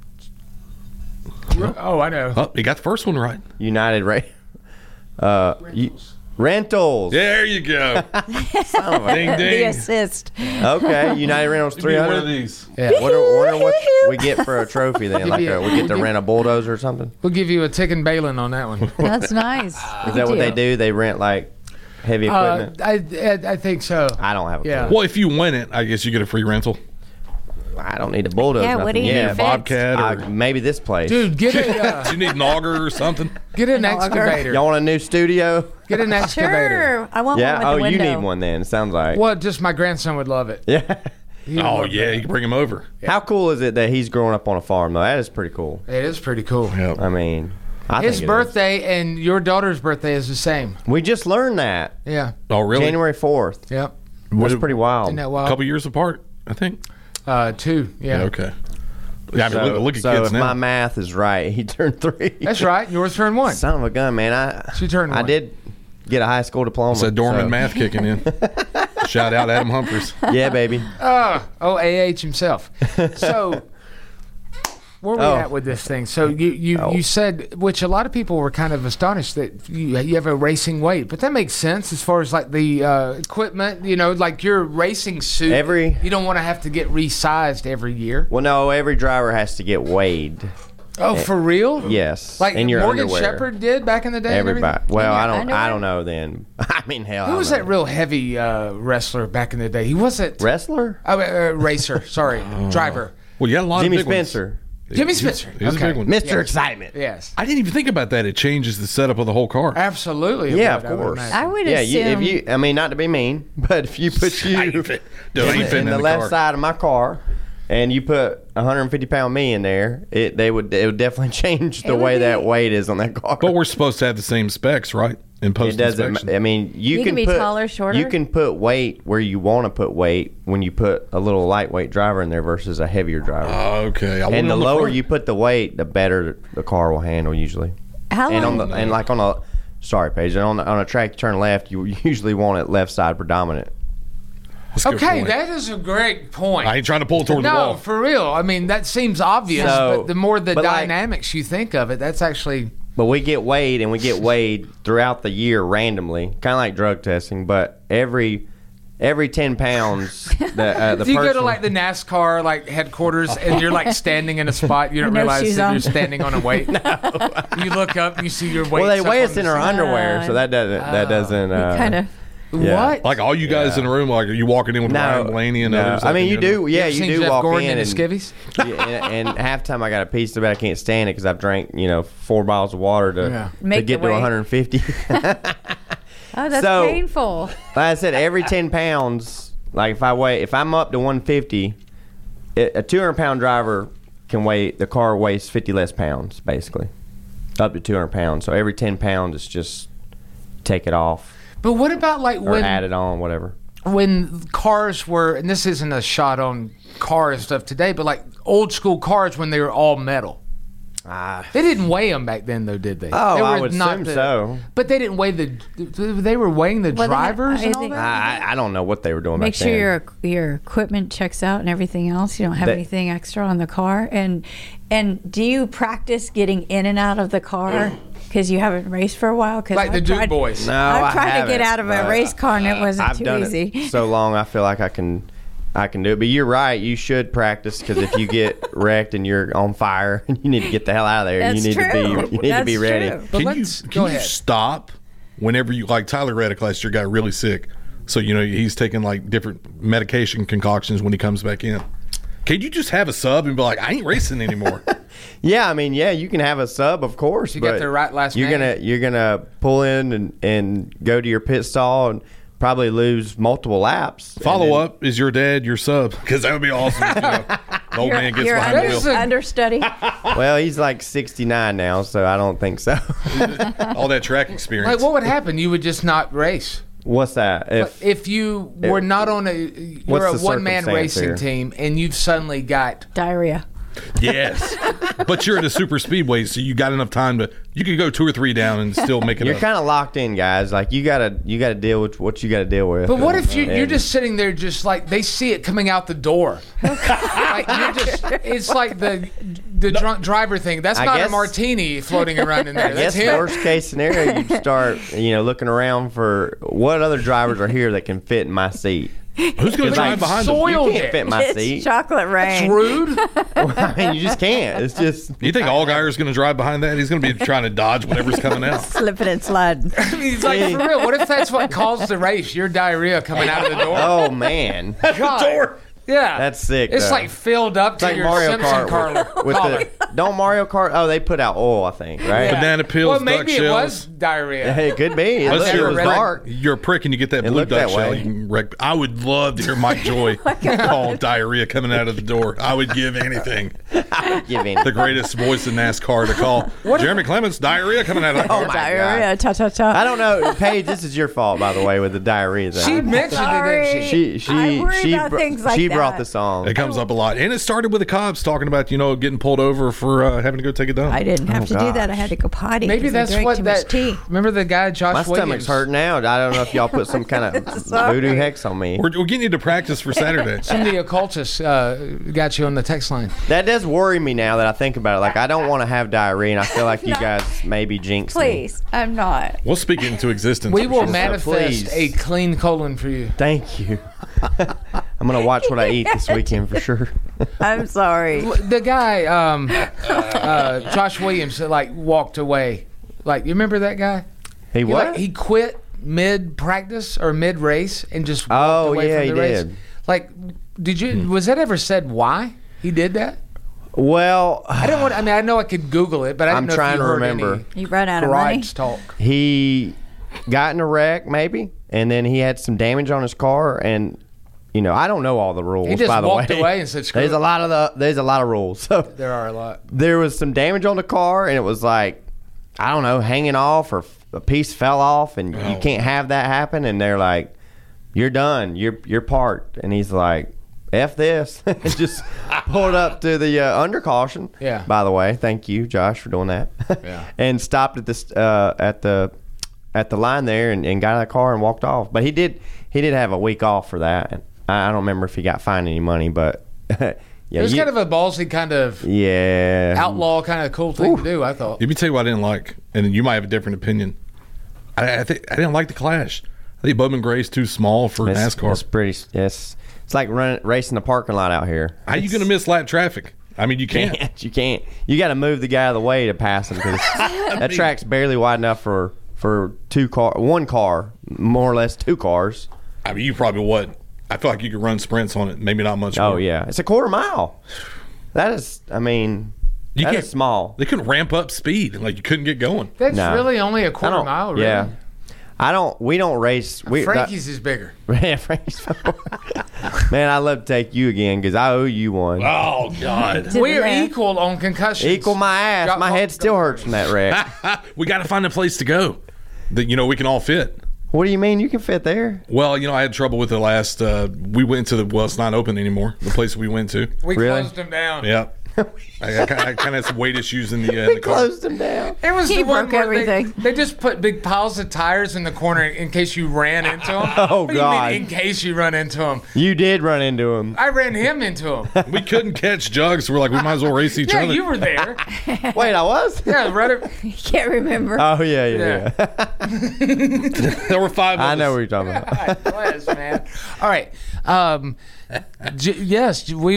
S7: I know.
S8: Oh, you got the first one right.
S9: United Rentals.
S8: There you go. Ding,
S6: The
S8: ding.
S6: assist.
S9: Okay, United Rentals
S8: Give me one
S9: 300.
S8: of these.
S7: Yeah.
S9: Wonder what we get for a trophy then. Like we get to rent a bulldozer or something.
S7: We'll give you a tick and Balin on that one.
S6: That's nice.
S9: Is that what they do? They rent like heavy equipment.
S7: I think so.
S9: I don't have a
S7: Yeah.
S8: Well, if you win it, I guess you get a free rental.
S9: I don't need a bulldozer.
S6: Yeah, what do you
S9: nothing.
S6: need
S8: A Bobcat or
S9: Maybe this place.
S7: Dude, get a
S8: do you need an auger or something?
S7: get an excavator.
S9: Y'all want a new studio?
S7: Get an excavator.
S6: Sure. I want
S9: Yeah.
S6: one
S9: Oh,
S6: with the
S9: you
S6: window.
S9: need one then. It sounds like.
S7: Well, just my grandson would love it.
S9: Yeah.
S7: He would
S8: Oh,
S7: love
S8: yeah.
S7: that.
S8: You can bring him over.
S9: How cool is it that he's growing up on a farm though? That is pretty cool.
S7: It is pretty cool.
S8: Yeah.
S9: I mean, I
S7: His
S9: think it
S7: birthday and your daughter's birthday is the same.
S9: is. We just learned that
S7: Yeah.
S8: Oh, really?
S9: January 4th.
S7: Yep.
S9: That's pretty wild.
S7: Isn't that
S8: A
S7: wild?
S8: couple years apart, I think.
S7: 2. Yeah.
S8: Okay. Yeah, I mean, look at
S9: so
S8: kids
S9: if
S8: now.
S9: my math is right, he turned 3.
S7: That's right. Yours turned 1.
S9: Son of a gun, man.
S7: She turned
S9: I
S7: 1.
S9: did get a high school diploma.
S8: It's a dormant
S9: so-
S8: math kicking in. Shout out Adam Humphries.
S9: Yeah, baby.
S7: AH himself. So, where are we
S9: Oh.
S7: at with this thing? So you said, which a lot of people were kind of astonished that you have a racing weight, but that makes sense as far as like the equipment. You know, like your racing suit. You don't want to have to get resized every year.
S9: Well, no, every driver has to get weighed.
S7: Oh, for real?
S9: Yes.
S7: Like
S9: in your
S7: Morgan
S9: underwear.
S7: Shepherd did back in the day. and
S9: Everybody.
S7: everything?
S9: Well,
S7: In
S9: I
S7: your
S9: don't.
S7: underwear?
S9: I don't know. Then I mean, hell.
S7: Who
S9: I
S7: was
S9: don't
S7: that
S9: know.
S7: real heavy wrestler back in the day? He wasn't
S9: wrestler.
S7: Racer. Sorry, driver.
S8: Well, you got a lot
S9: Jimmy
S8: of big
S9: Spencer.
S8: ones.
S7: Jimmy Spencer.
S8: He was
S7: Okay.
S8: a big one.
S9: Mr.
S7: Yes.
S9: Excitement.
S7: Yes.
S8: I didn't even think about that. It changes the setup of the whole car.
S7: Absolutely. it
S9: Yeah,
S7: would,
S9: of
S7: I would
S9: course.
S7: imagine.
S6: I would
S9: Yeah,
S6: assume.
S9: if you. I mean, not to be mean, but if you put you
S8: Ain't fit in
S9: the
S8: the
S9: left
S8: car.
S9: side of my car, and you put 150-pound me in there, it would definitely change the
S6: It would
S9: way
S6: be-
S9: that weight is on that car.
S8: But we're supposed to have the same specs, right? In
S9: It
S8: post
S9: doesn't.
S8: inspection.
S9: I mean, you
S6: can be
S9: put,
S6: taller, shorter?
S9: You can put weight where you want to put weight when you put a little lightweight driver in there versus a heavier driver.
S8: Okay. I
S9: and
S8: went
S9: the
S8: on
S9: lower
S8: front.
S9: you put the weight, the better the car will handle usually.
S6: How
S9: And on
S6: long?
S9: the like on a sorry, Paige, on a track you turn left, you usually want it left side predominant.
S8: That's a good
S7: Okay,
S8: point.
S7: that is a great point.
S8: I ain't trying to pull toward the
S7: No,
S8: wall.
S7: for real. I mean, that seems obvious,
S9: So,
S7: but the more the
S9: but like-
S7: dynamics you think of it, that's actually.
S9: But we get weighed, and we get weighed throughout the year randomly, kind of like drug testing. But every 10 pounds, the
S7: Do you go to
S9: person-
S7: like the NASCAR like headquarters and you're like standing in a spot you don't
S6: No
S7: realize
S6: shoes
S7: that
S6: on.
S7: you're standing on a weight? You look up, you see your weight.
S9: well, they weigh us in our underwear, so that doesn't.
S6: kind of.
S9: yeah.
S7: What?
S8: Like all you guys in the room, like are you walking in with Ryan Blaney and others?
S9: I
S8: like,
S9: mean, you do. Yeah,
S7: ever
S9: you
S7: seen
S9: do
S7: Jeff
S9: walk
S7: Gordon
S9: in
S7: the
S9: and,
S7: skivvies?
S9: and half time I got a piece of it. I can't stand it because I've drank 4 bottles of water to
S7: Yeah.
S9: to
S6: Make
S9: get
S6: the
S9: to
S6: weight.
S9: 150.
S6: Oh, that's
S9: So-
S6: painful.
S9: Like I said, every 10 pounds, like if I'm up to 150, a 200-pound driver can weigh, the car weighs 50 less pounds, basically, up to 200 pounds. So every 10 pounds, it's just take it off
S7: But what about like
S9: or
S7: when
S9: add it on, whatever.
S7: when cars were, and this isn't a shot on cars stuff today, but like old school cars when they were all metal. They didn't weigh them back then, though, did they?
S9: Oh,
S7: they
S9: I would assume so.
S7: But they didn't weigh they were weighing the
S6: Well,
S7: drivers
S6: I
S7: and all
S6: think-
S7: that?
S9: I don't know what they were doing
S6: Make
S9: back
S6: sure
S9: then.
S6: your equipment checks out and everything else. You don't have
S9: That-
S6: anything extra on the car. And do you practice getting in and out of the car because you haven't raced for a while? Cause
S7: Like the
S6: I've
S7: Duke
S6: tried-
S7: boys.
S9: No,
S6: I've
S9: I
S6: tried to get
S9: haven't,
S6: out of a
S9: but
S6: race car and it wasn't
S9: I've
S6: too
S9: done
S6: easy.
S9: it so long, I feel like I can I can do it. But you're right. You should practice because if you get wrecked and you're on fire, you need to get the hell out of there.
S6: That's
S9: you need
S6: true.
S9: to be ready.
S7: But
S8: Can you
S7: go ahead.
S8: stop whenever you like Tyler Reddick last year got really sick, so he's taking like different medication concoctions when he comes back in. Can you just have a sub and be like, I ain't racing anymore?
S9: Yeah, I mean, you can have a sub, of course.
S7: You
S9: but
S7: got the right last
S9: you're
S7: name.
S9: you're gonna pull in and go to your pit stall and probably lose multiple laps.
S8: Follow up: is your dad your sub? Because that would be awesome. The old man gets behind the wheel.
S6: Understudy.
S9: Well, he's like 69 now, so I don't think so.
S8: All that track experience.
S7: Like, what would happen? You would just not race.
S9: What's that?
S7: If you were not on you're a one-man racing team and you've suddenly got
S6: diarrhea.
S8: Yes, but you're at a super speedway, so you got enough time you could go 2 or 3 down and still make it.
S9: You're kind of locked in, guys. Like you gotta deal with what you gotta deal with.
S7: But what if you're just sitting there, just like they see it coming out the door? Like it's like the drunk driver thing. That's not a martini floating around in there.
S9: I guess worst case scenario, you'd start looking around for what other drivers are here that can fit in my seat.
S8: Who's going to drive behind them?
S9: You can't fit my seat.
S6: Chocolate rain.
S7: That's rude.
S9: I mean, you just can't. It's just.
S8: You think Allgaier's going to drive behind that? He's going to be trying to dodge whatever's coming out.
S6: Slipping and sliding.
S7: I mean, it's like, for real, what if that's what caused the race? Your diarrhea coming out of the door.
S9: Oh, man.
S7: God.
S8: The door.
S7: Yeah.
S9: That's sick.
S7: It's like filled up to
S9: like
S7: your
S9: Mario
S7: Simpson
S9: Kart
S7: collar.
S9: don't Mario Kart? Oh, they put out oil, I think, right?
S7: Yeah.
S8: Banana peels,
S7: well,
S8: duck
S7: maybe
S8: shells.
S7: it was diarrhea.
S9: It could be. It was dark.
S8: You're a prick and you get that blue
S9: looked
S8: duck
S9: that
S8: shell.
S9: way.
S8: You can wreck. I would love to hear Mike Joy call diarrhea coming out of the door. I would give anything. The greatest voice in NASCAR to call. Jeremy Clements, diarrhea coming out of the door.
S9: Oh, my
S6: Diarrhea.
S9: God.
S6: Ta-ta-ta.
S9: I don't know. Paige, this is your fault, by the way, with the diarrhea thing.
S7: She mentioned it, didn't she?
S6: I worry about things like
S9: she
S6: that.
S9: brought the song.
S8: It comes up a lot. And it started with the cops talking about, getting pulled over for having to go take a dump.
S6: I didn't have to do that. I had to go potty.
S7: Maybe
S6: 'cause I
S7: that's
S6: drank
S7: what
S6: too much
S7: that.
S6: tea.
S7: Remember the guy Josh
S9: My
S7: Williams?
S9: stomach's hurt now. I don't know if y'all put some kind of voodoo hex on me.
S8: We're getting you to practice for Saturday.
S7: Some of the occultists got you on the text line.
S9: That does worry me now that I think about it. Like, I don't want to have diarrhea, and I feel like you guys maybe jinxed me.
S6: Please, I'm not.
S8: We'll speak it into existence.
S7: We will
S8: for sure.
S7: manifest
S9: please.
S7: a clean colon for you.
S9: Thank you. I'm going to watch what I eat this weekend for sure.
S6: I'm sorry.
S7: The guy, Josh Williams, walked away. Like, you remember that guy?
S9: He what?
S7: He quit mid-practice or mid-race and just walked
S9: Oh,
S7: away
S9: yeah,
S7: from the
S9: he
S7: race.
S9: did.
S7: Like, was that ever said why he did that?
S9: Well,
S7: I know I could Google it, but I didn't
S9: I'm
S7: know
S9: trying
S7: if you
S9: to
S7: heard
S9: remember.
S7: any
S6: You ran out of money.
S7: garage talk.
S9: He got in a wreck, maybe, and then he had some damage on his car, and I don't know all the rules.
S7: He just
S9: by the
S7: walked
S9: way.
S7: away and said, "Screw
S9: There's
S7: it."
S9: a lot of rules. So
S7: There are a lot.
S9: there was some damage on the car, and it was like, I don't know, hanging off, or a piece fell off, and you can't have that happen. And they're like, "You're done. You're parked." And he's like, F this, and just pulled up to the under caution.
S7: Yeah.
S9: By the way, thank you, Josh, for doing that.
S7: Yeah.
S9: And stopped at this at the line there and got in the car and walked off. But he did have a week off for that. And I don't remember if he got fined any money, but
S7: It was kind of a ballsy kind of outlaw kind of cool thing to do, I thought.
S8: Let me tell you what I didn't like, and you might have a different opinion. I didn't like the Clash. I think Bowman Gray's too small for NASCAR.
S9: It's pretty. Yes, it's like racing the parking lot out here.
S8: How are you going to miss lap traffic? I mean, you can't.
S9: You can't. You got to move the guy out of the way to pass him because that track's barely wide enough for one car, more or less 2 cars.
S8: I mean, you probably I feel like you could run sprints on it, maybe not much more.
S9: Oh yeah, it's a quarter mile. That is, that is small.
S8: They couldn't ramp up speed, like you couldn't get going.
S7: That's really only a quarter mile, really.
S9: Yeah. We don't race.
S7: Frankie's is bigger.
S9: Yeah, Frankie's. Man, I'd love to take you again because I owe you one.
S8: Oh, God.
S7: We're equal on concussions.
S9: Equal my ass. My head still hurts from that wreck.
S8: We got to find a place to go that, we can all fit.
S9: What do you mean? You can fit there?
S8: Well, I had trouble with the last. We went to it's not open anymore, the place we went to.
S7: We closed them down.
S8: Yeah. I kind of had some weight issues in the car.
S9: We closed him down.
S7: It was
S6: He
S7: the one
S6: broke
S7: where
S6: everything.
S7: They just put big piles of tires in the corner in case you ran into them.
S9: Oh,
S7: What do
S9: God.
S7: you mean, in case you run into them?
S9: You did run into him.
S7: I ran him into him.
S8: We couldn't catch Jug, so we're like, we might as well race each
S7: Yeah,
S8: other.
S7: you were there.
S9: Wait, I was?
S7: Yeah, right.
S6: You can't remember.
S9: Oh, yeah.
S8: There were 5 of us.
S9: I know what you're talking about.
S7: God bless, man. All right. Yes, we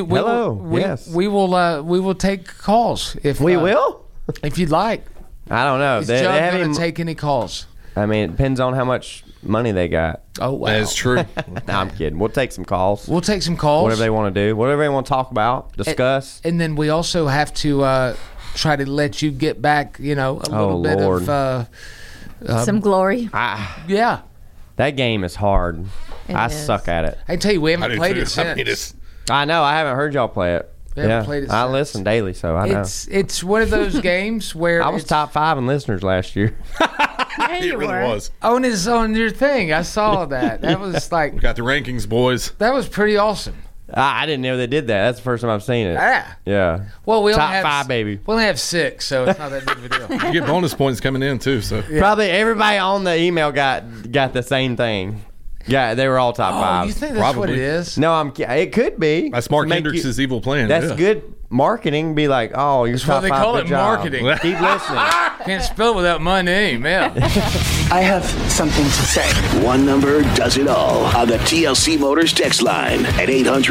S7: will take calls if
S9: we will,
S7: if you'd like.
S9: I don't know.
S7: Is Judd going to take any calls?
S9: I mean, it depends on how much money they got.
S7: Oh, wow.
S8: That's true.
S9: No, I'm kidding. We'll take some calls.
S7: Whatever
S9: they want to do. Whatever they want to talk about, discuss.
S7: And then we also have to try to let you get back, a little bit of
S6: some glory.
S7: Yeah.
S9: That game is hard. I
S6: is.
S9: suck at it.
S7: I tell you, we haven't played it since.
S9: I know. I haven't heard y'all play it.
S7: We haven't played it
S9: I
S7: since.
S9: listen daily, so I know.
S7: It's one of those games where
S9: I was top 5 in listeners last year.
S8: It really was.
S7: On your thing, I saw that. That was like
S8: We got the rankings, boys.
S7: that was pretty awesome.
S9: I didn't know they did that. That's the first time I've seen it.
S7: Yeah.
S9: Yeah.
S7: Well, we
S9: top
S7: only have
S9: 5, baby.
S7: We only have 6, so it's not that big of a deal.
S8: You get bonus points coming in too. So
S9: Probably everybody on the email got the same thing. Yeah, they were all top 5.
S7: You think that's what it is?
S9: No, it could be.
S8: that's Mark
S9: To make
S8: Hendricks' evil plan.
S9: That's
S8: yeah.
S9: good marketing. Be like, oh, you're
S7: That's
S9: top
S7: what they
S9: 5.
S7: call
S9: good
S7: it,
S9: job.
S7: marketing.
S9: Keep listening.
S7: Can't spell it without my name, yeah.
S10: I have something to say. One number does it all on the TLC Motors text line at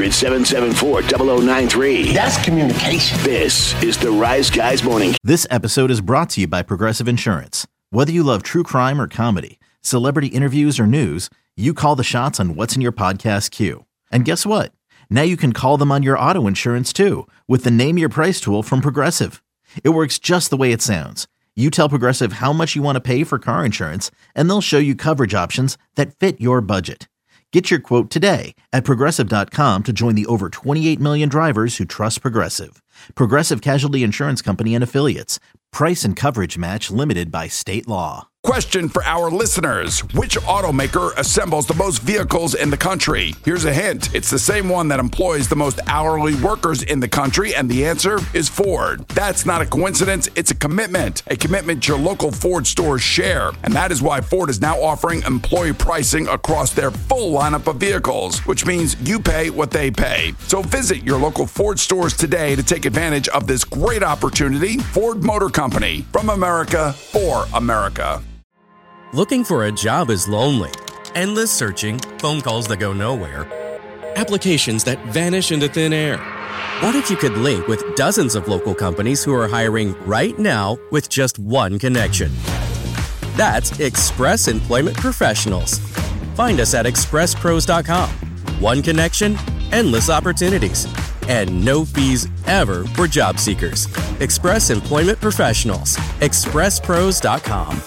S10: 800-774-0093. That's communication. This is the Rise Guys Morning.
S1: This episode is brought to you by Progressive Insurance. Whether you love true crime or comedy, celebrity interviews or news, you call the shots on what's in your podcast queue. And guess what? Now you can call them on your auto insurance too with the Name Your Price tool from Progressive. It works just the way it sounds. You tell Progressive how much you want to pay for car insurance, and they'll show you coverage options that fit your budget. Get your quote today at Progressive.com to join the over 28 million drivers who trust Progressive. Progressive Casualty Insurance Company and Affiliates. Price and coverage match limited by state law.
S2: Question for our listeners. Which automaker assembles the most vehicles in the country? Here's a hint. It's the same one that employs the most hourly workers in the country, and the answer is Ford. That's not a coincidence. It's a commitment your local Ford stores share. And that is why Ford is now offering employee pricing across their full lineup of vehicles, which means you pay what they pay. So visit your local Ford stores today to take advantage of this great opportunity. Ford Motor Company, from America for America.
S3: Looking for a job is lonely. Endless searching, phone calls that go nowhere, applications that vanish into thin air. What if you could link with dozens of local companies who are hiring right now with just one connection? That's Express Employment Professionals. Find us at expresspros.com. One connection, endless opportunities, and no fees ever for job seekers. Express Employment Professionals. expresspros.com.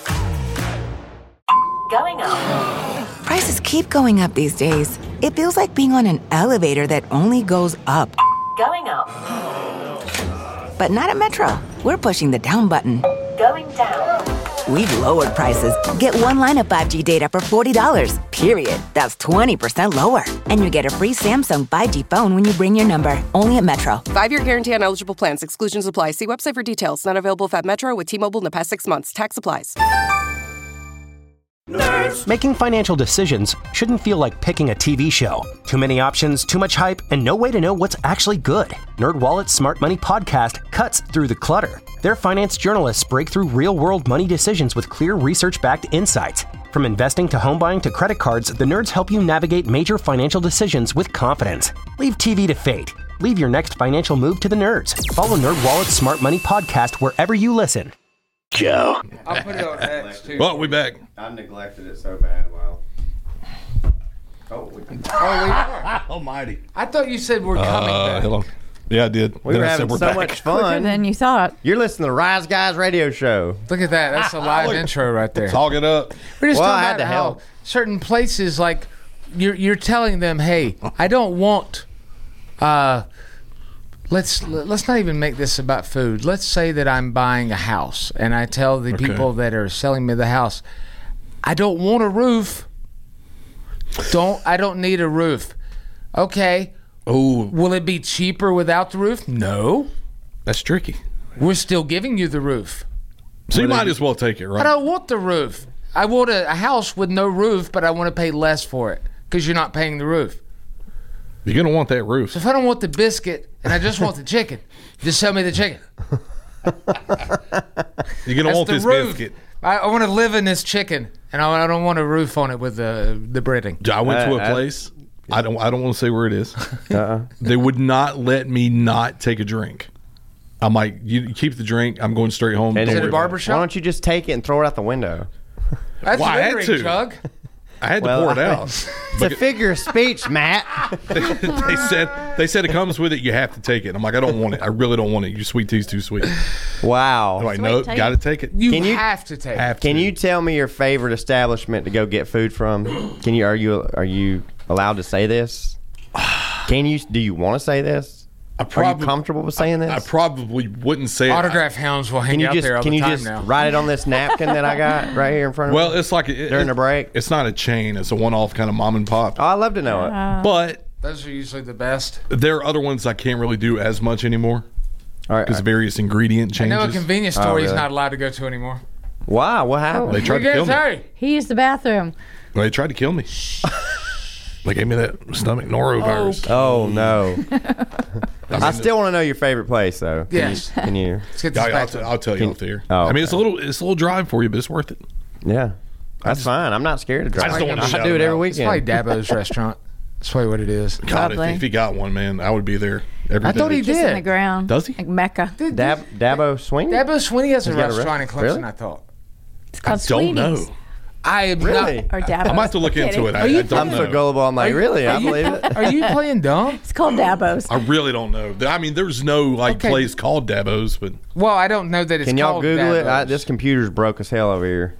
S11: Going up. Prices keep going up these days. It feels like being on an elevator that only goes up. Going up. But not at Metro. We're pushing the down button. Going down. We've lowered prices. Get one line of 5G data for $40, period. That's 20% lower. And you get a free Samsung 5G phone when you bring your number. Only at Metro.
S12: 5-year guarantee on eligible plans. Exclusions apply. See website for details. Not available if at Metro with T-Mobile in the past 6 months. Tax applies.
S13: Nerds. Making financial decisions shouldn't feel like picking a TV show. Too many options, too much hype, and no way to know what's actually good. NerdWallet's Smart Money Podcast cuts through the clutter. Their finance journalists break through real-world money decisions with clear research-backed insights. From investing to home buying to credit cards, the nerds help you navigate major financial decisions with confidence. Leave TV to fate. Leave your next financial move to the nerds. Follow NerdWallet's Smart Money Podcast wherever you listen.
S10: Joe.
S7: I'll put it on X too.
S8: Well, we back.
S9: I've neglected it so bad. Wow.
S7: We are.
S8: Almighty.
S7: I thought you said we're coming back.
S8: Hello. Yeah, I did.
S9: We
S8: Then
S9: were
S8: I said
S9: having
S8: we're
S9: so
S8: back.
S9: much
S6: Quicker
S9: fun.
S6: than you thought.
S9: You're listening to the Rise Guys radio show.
S7: Look at that. That's a live intro right there.
S8: Talk it up.
S7: We're just
S9: Well,
S7: talking
S9: I had
S7: about
S9: to
S7: how
S9: help.
S7: certain places, like you're telling them, hey, I don't want. Let's not even make this about food. Let's say that I'm buying a house, and I tell the people that are selling me the house, I don't want a roof. I don't need a roof. Okay.
S8: Oh,
S7: Will it be cheaper without the roof? No.
S8: that's tricky.
S7: We're still giving you the roof.
S8: So you might as well take it,
S7: I
S8: right?
S7: don't want the roof. I want a house with no roof, but I want to pay less for it because you're not paying the roof.
S8: You're going to want that roof.
S7: So if I don't want the biscuit and I just want the chicken, just sell me the chicken.
S8: You're going to want
S7: the
S8: this
S7: roof.
S8: biscuit.
S7: I want to live in this chicken, and I don't want a roof on it with the breading.
S8: I went to a place, I don't want to say where it is. They would not let me not take a drink. I'm like, you keep the drink. I'm going straight home.
S9: And
S7: Is it a barber
S9: Why
S7: shop?
S9: don't you just take it and throw it out the window?
S7: That's
S8: Well, I had
S7: littering,
S8: to.
S7: Chug.
S8: I had to pour it out.
S9: It's a figure of speech, Matt.
S8: They said it comes with it. You have to take it. I'm like, I don't want it. I really don't want it. Your sweet tea's too sweet.
S9: Wow.
S8: I'm like, no, got to take it.
S7: You have to take it.
S9: Can you tell me your favorite establishment to go get food from? Are you allowed to say this? Do you want to say this? Are you comfortable with saying this?
S8: I probably wouldn't say
S7: Autograph hounds will hang out there all the time now.
S9: Can you just write it on this napkin that I got right here in front of me?
S8: Well, it's like
S9: during the break.
S8: It's not a chain. It's a one-off kind of mom and pop.
S9: Oh, I'd love to know it.
S8: But
S7: Those are usually the best.
S8: there are other ones I can't really do as much anymore because of various ingredient
S7: I
S8: changes.
S7: know a convenience
S9: Oh,
S7: store he's
S9: really?
S7: not allowed to go to anymore.
S9: Wow, what happened?
S8: They tried to kill me.
S6: He used the bathroom.
S8: Well, they tried to kill me. They gave me that stomach norovirus.
S9: Oh no! I still want to know your favorite place, though.
S7: Yes.
S9: Can you?
S7: Let's get this back.
S8: I'll tell you off there.
S9: Oh,
S8: I mean, it's a little drive for you, but it's worth it.
S9: Yeah, that's fine. I'm not scared to drive.
S8: I just don't want to
S9: I
S8: shout
S9: do it
S8: it
S9: every
S8: out.
S7: It's probably
S9: weekend.
S7: Dabo's restaurant. That's probably what it is.
S8: God,
S6: Probably.
S8: if he got one, man, I would be there every day.
S7: I thought he
S6: Kiss in
S7: did.
S6: the ground.
S8: Does he?
S6: Like Mecca.
S9: Dabo Sweeney.
S7: Dabo Sweeney has a
S9: He's got a
S7: restaurant in
S9: rest-
S7: Clemson,
S9: really?
S7: I thought.
S6: It's
S8: I
S6: called
S8: don't know.
S6: Sweeney's.
S7: I am
S9: Really?
S7: not.
S6: Or Dabo's.
S8: I might have to look into it. I
S7: you
S8: don't
S9: I'm
S8: know.
S9: so gullible. I'm like, really? I believe it.
S7: Are you playing dumb?
S6: It's called Dabo's.
S8: I really don't know. I mean, there's no
S7: Okay.
S8: place called Dabo's, but
S7: Well, I don't know that it's
S9: Can y'all
S7: called
S9: Google it?
S7: Dabo's.
S9: This computer's broke as hell over here.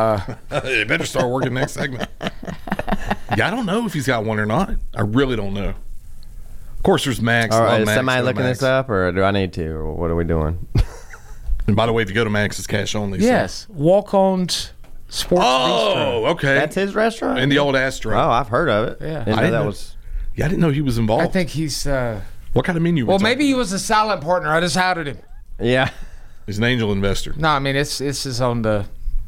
S8: it better start working next segment. Yeah, I don't know if he's got one or not. I really don't know. Of course, there's Max.
S9: All right,
S8: Love
S9: is
S8: Max,
S9: somebody
S8: love
S9: looking
S8: Max.
S9: this up, or do I need to, or what are we doing?
S8: And by the way, if you go to Max, it's cash only. so-
S7: Yes. Walk-ons Sports
S8: Oh,
S7: Bistro.
S8: okay.
S9: That's his restaurant?
S8: In the old Astro.
S9: Oh, I've heard of it.
S7: Yeah.
S9: Didn't know
S8: I didn't
S9: that
S8: know-
S9: was.
S8: Yeah, I didn't know he was involved.
S7: I think he's.
S8: What kind of menu?
S7: Well, maybe he was a silent partner. I just outed him.
S9: Yeah.
S8: He's an angel investor.
S7: No, I mean it's is on the.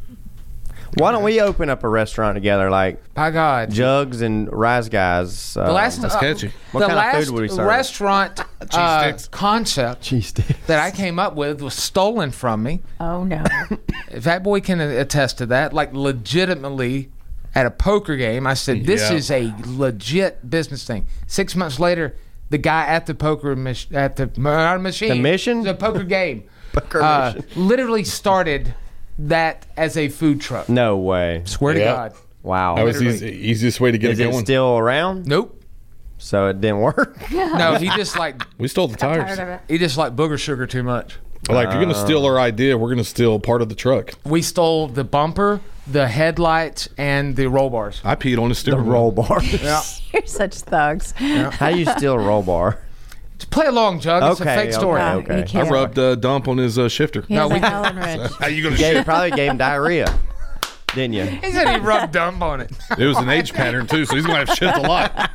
S9: Why don't we open up a restaurant together, like
S7: By God,
S9: Jugs and Rise Guys?
S7: the last
S8: that's catchy.
S9: What
S7: the
S9: kind of
S7: last
S9: food would we serve?
S7: restaurant
S8: sticks.
S7: concept
S9: Cheese sticks.
S7: that I came up with was stolen from me.
S6: Oh no.
S7: If that boy can attest to that, like legitimately at a poker game, I said, this
S8: Yeah.
S7: is a legit business thing. 6 months later, the guy at the poker at the not a machine,
S9: The mission?
S7: the poker game,
S9: Poker mission.
S7: literally started that as a food truck.
S9: No way.
S7: Swear to
S8: Yeah.
S7: God.
S9: Wow.
S8: That was the easiest way to get
S9: Is
S8: it
S9: it
S8: going.
S9: still around?
S7: Nope.
S9: So it didn't work?
S7: No, he just like
S8: We stole the tires.
S6: Tired of it.
S7: he just like booger sugar too much.
S8: Like, you're going to steal our idea. We're going to steal part of the truck.
S7: We stole the bumper, the headlights, and the roll bars.
S8: I peed on the
S9: The
S8: steering wheel.
S9: roll bar.
S7: Yeah.
S6: You're such thugs.
S9: How do you steal a roll bar?
S7: Just play along, Jug. It's
S9: Okay,
S7: a fake story.
S9: okay,
S6: You
S9: okay.
S8: I
S6: can't.
S8: rubbed a dump on his shifter.
S6: He has
S7: No,
S6: a
S7: we-
S6: Helen Ridge.
S8: How you going to
S9: You probably gave him diarrhea, didn't you?
S7: He said he rubbed dump on it.
S8: It was an age pattern, too, so he's going to have shit a lot.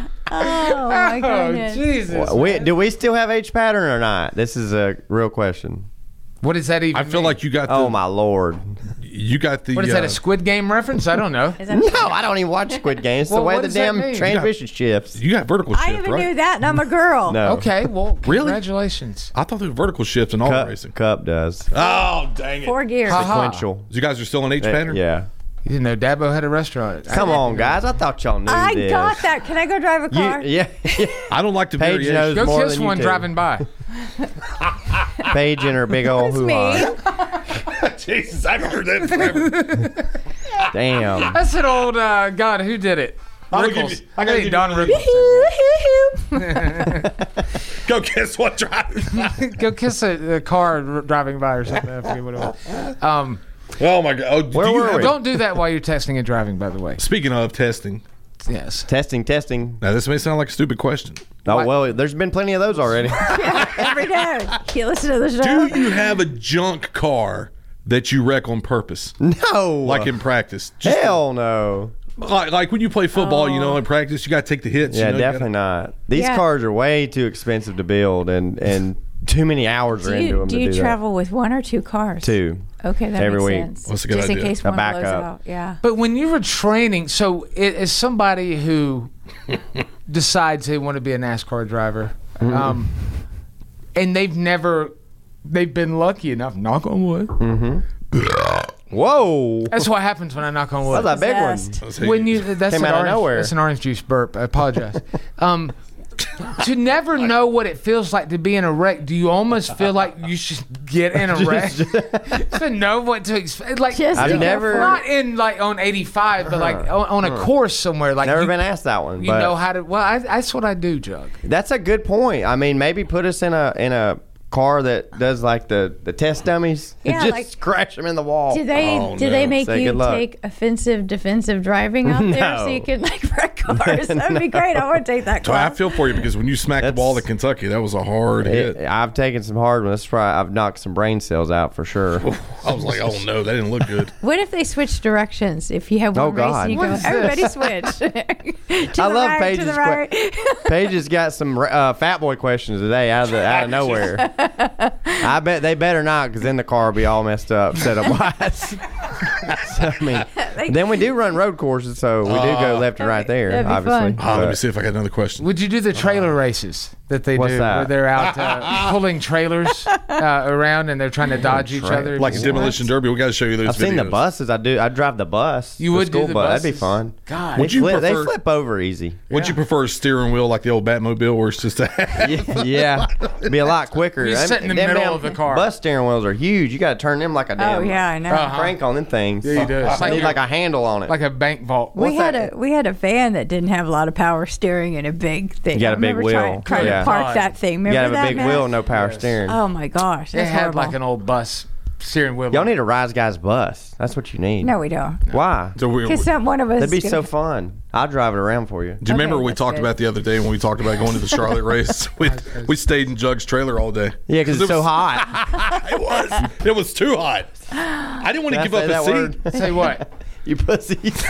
S6: Oh my
S7: Oh,
S6: goodness.
S7: Jesus.
S9: Do we still have H pattern or not? This is a real question.
S7: What does that even
S8: I feel
S7: mean?
S8: like you got the...
S9: Oh my lord!
S8: You got the...
S7: What is that, a Squid Game reference? I don't know.
S6: Is that
S9: No, I don't even watch Squid Games.
S7: Well,
S9: the way
S7: what
S9: the
S7: does that
S9: damn
S7: mean?
S9: transmission shifts.
S8: You got vertical
S6: I
S8: shift,
S6: even
S8: right?
S6: knew that, and I'm a girl.
S9: No.
S7: Okay, well,
S8: Really?
S7: congratulations.
S8: I thought there was vertical shift in all racing.
S9: Cup does.
S8: Oh, dang it.
S6: 4 gears.
S7: Ha-ha.
S9: Sequential.
S8: You guys are still in H pattern?
S9: Yeah.
S7: You didn't know Dabo had a restaurant.
S9: Come on, guys. I thought y'all knew
S6: I
S9: this.
S6: got that. Can I go drive a car?
S9: Yeah.
S8: I don't like the
S9: Paige
S8: variation.
S9: knows
S7: Go
S9: more
S7: kiss
S9: than you
S7: one
S9: two.
S7: driving by.
S9: Paige and her big old
S6: It's
S9: hoo-ha.
S6: me.
S8: Jesus, I haven't heard that forever.
S9: Damn.
S7: That's an old, God, who did it?
S8: I'll give
S7: Rickles.
S8: you- I gotta
S7: think
S8: give
S7: Don
S8: you
S7: Rickles.
S8: Go kiss one driver.
S7: Go kiss a car driving by or something. I forget what it was.
S8: Oh, my God. Oh, do
S9: Where
S8: you
S9: were
S8: have-
S9: we?
S7: Don't do that while you're texting and driving, by the way.
S8: Speaking of testing,
S7: Yes.
S9: Testing.
S8: now this may sound like a stupid question.
S9: Oh, well, there's been plenty of those already.
S6: Every day. You listen to the show.
S8: Do you have a junk car that you wreck on purpose?
S9: No.
S8: Like in practice?
S9: Hell no.
S8: Like when you play football, you know, in practice, you got to take the hits.
S9: Yeah,
S8: you know,
S9: definitely not. These
S6: Yeah.
S9: cars are way too expensive to build, and too many hours are into them
S6: Do
S9: to
S6: you
S9: do
S6: travel with 1 or 2 cars?
S9: that. Two.
S6: Okay, that
S9: Every
S6: makes
S9: week.
S6: sense.
S8: That's a good
S6: Just
S8: idea.
S6: in case
S9: A
S6: one blows
S9: backup.
S6: out. Yeah.
S7: But when you were training, so as somebody who decides they want to be a NASCAR driver, and they've been lucky enough, knock on wood,
S9: Whoa.
S7: That's what happens when I knock on wood.
S9: That's a big one.
S7: That's
S9: Came
S7: an
S9: out of
S7: orange,
S9: nowhere.
S7: That's an orange juice burp. I apologize. To never know what it feels like to be in a wreck, do you almost feel like you should get in a wreck to know what to expect? Like,
S9: I've never,
S7: not in like on 85, but like on a course somewhere. Like,
S9: never been asked that one.
S7: You know how to. Well, that's what I do, Jug.
S9: That's a good point. I mean, maybe put us in a car that does like the test dummies and
S6: Yeah,
S9: just
S6: like-
S9: crash them in the wall.
S6: Do they make
S9: Say
S6: you
S9: good luck.
S6: take offensive defensive driving out there so you can like wreck cars? That'd be great. I want to take that
S8: So I
S6: class.
S8: feel for you because when you smacked the ball at Kentucky, that was a hard hit.
S9: I've taken some hard ones. That's right. I've knocked some brain cells out for sure.
S8: I was like, oh no, that didn't look good.
S6: What if they switch directions? If you have one
S9: Oh,
S6: race
S9: God.
S6: and you
S9: What
S6: go,
S9: is
S6: everybody
S9: this?
S6: switch. To
S9: I
S6: the
S9: love
S6: right,
S9: Paige's
S6: to the right.
S9: Paige got some fat boy questions today out of nowhere. I bet they better not, because then the car will be all messed up setup wise. So, I mean, then we do run road courses, so we do go left and right there.
S7: That'd be
S9: Obviously.
S7: fun.
S8: Let me see if I got another question.
S7: Would you do the trailer races that they
S9: What's
S7: do,
S9: that?
S7: where they're out pulling trailers around and they're trying to dodge each other?
S8: Like Demolition Derby, we got to show you those
S9: I've
S8: videos.
S9: seen the buses. I drive the bus.
S7: You
S9: the
S7: would do
S9: school
S7: the
S9: bus. That'd be
S7: buses?
S9: fun.
S7: God.
S9: They
S8: Would you
S9: flip, they
S8: prefer-
S9: flip over easy.
S8: Would you prefer a steering wheel like the old Batmobile, where it's just a
S9: Yeah, it'd be a lot quicker.
S7: You sit in the
S9: Them
S7: middle
S9: damn
S7: of the car.
S9: Bus steering wheels are huge. You got to turn them like a damn.
S6: yeah, I know.
S9: Crank on them things.
S7: Yeah, you do. It's
S9: Need
S7: like
S9: like a handle on it.
S7: like a bank vault.
S6: We had a van that didn't have a lot of power steering and a big thing.
S9: You got a
S6: I
S9: big
S6: remember
S9: wheel.
S6: Trying
S9: Yeah.
S6: to park that thing. Remember
S9: you got to have
S6: that,
S9: a big
S6: Matt?
S9: wheel, no power steering.
S6: Oh my gosh,
S7: It
S6: that's
S7: had
S6: horrible.
S7: like an old bus steering wheel.
S9: Y'all need a Rise Guys bus. That's what you need.
S6: No, we don't.
S9: Why?
S8: So
S6: Because one of us.
S9: That'd be
S6: is
S9: so
S6: gonna-
S9: fun. I'll drive it around for you.
S8: Do you remember
S6: Okay,
S8: we
S6: that's
S8: talked
S6: good.
S8: about the other day when we talked about going to the Charlotte race? We stayed in Jug's trailer all day.
S9: Yeah, because it's so hot.
S8: It was too hot. I didn't want to
S9: Did
S8: give
S9: I
S8: up
S9: say
S8: a
S9: that
S8: seat.
S9: word?
S7: Say what?
S9: You pussies.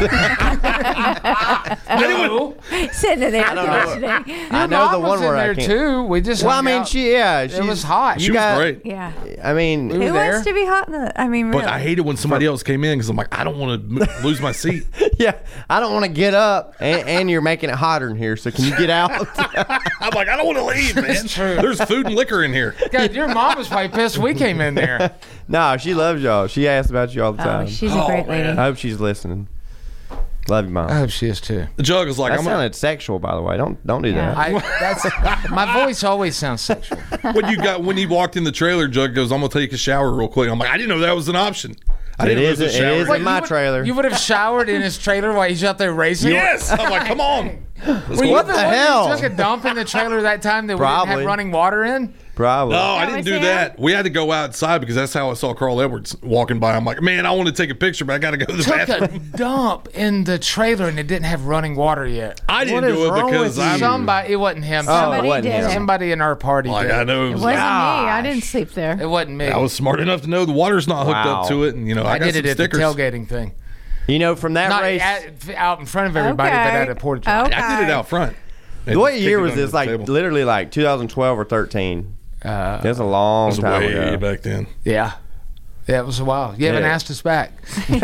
S7: No.
S6: Sitting in there.
S9: I don't know.
S6: conditioning.
S9: I know the
S7: Mom
S9: one
S7: was in
S9: where I
S7: there
S9: can't.
S7: too. We just
S9: Well, I
S7: hung
S9: mean,
S7: out.
S9: it
S7: was hot.
S8: She was great.
S6: Yeah.
S9: I mean,
S7: We were
S6: Who
S7: there.
S6: wants to be hot in the? I mean, really.
S8: But I hated when somebody else came in because I'm like, I don't want to lose my seat.
S9: yeah, I don't want to get up, and you're making it hotter in here. So can you get out?
S8: I'm like, I don't want to leave, man.
S7: It's true.
S8: There's food and liquor in here.
S7: God, your mom was probably pissed we came in there.
S9: No, she loves y'all. She asks about you all the
S6: Oh,
S9: time.
S6: she's a great lady.
S9: I hope she's listening. Love you, Mom.
S7: I hope she is too.
S8: The Jug is like,
S9: That
S8: I'm
S9: sounded sexual, by the way. Don't do
S6: Yeah.
S9: that.
S7: My voice always sounds sexual.
S8: when he walked in the trailer, Jug goes, I'm gonna take a shower real quick. I'm like, I didn't know that was an option. I didn't know
S9: It
S8: there was a
S9: is
S8: shower.
S9: in
S7: Wait,
S9: my
S7: you would-
S9: trailer.
S7: You would have showered in his trailer while he's out there racing?
S8: Yes. I'm like, come on.
S7: Were you
S9: What
S7: the
S9: the
S7: one
S9: hell?
S7: that took a dump in the trailer that time that we didn't
S9: Probably.
S7: have running water in?
S9: Probably.
S8: No, I
S6: That
S8: didn't
S6: was
S8: do
S6: him?
S8: that. We had to go outside because that's how I saw Carl Edwards walking by. I'm like, man, I want to take a picture, but I got to go to the
S7: Took a
S8: bathroom.
S7: dump in the trailer and it didn't have running water yet.
S8: I didn't
S9: What is
S8: do it
S9: wrong
S8: because
S9: with
S8: I'm
S9: you?
S7: Somebody, it wasn't him.
S9: Oh, it
S6: Somebody
S9: wasn't
S6: did.
S9: him.
S7: Somebody in our party
S8: like,
S7: did.
S8: I know
S6: It wasn't me. I didn't sleep there.
S7: It wasn't me.
S8: I was smart enough to know the water's not hooked
S9: Wow.
S8: up to it, and I got
S7: did
S8: some
S7: it at
S8: stickers.
S7: the tailgating thing.
S9: You know, from that
S7: Not
S9: race.
S7: out in front of everybody, but
S6: Okay.
S7: at a porta
S6: Okay.
S8: I did it out front. And
S9: What
S8: just
S9: year
S8: kicked
S9: was
S8: it
S9: this?
S8: under the
S9: Like
S8: table.
S9: literally like 2012 or 13. That's a long
S8: It was
S9: time
S8: way
S9: ago.
S8: back then.
S7: Yeah. Yeah, it was a while. You haven't
S9: Yeah.
S7: asked us back.
S6: We've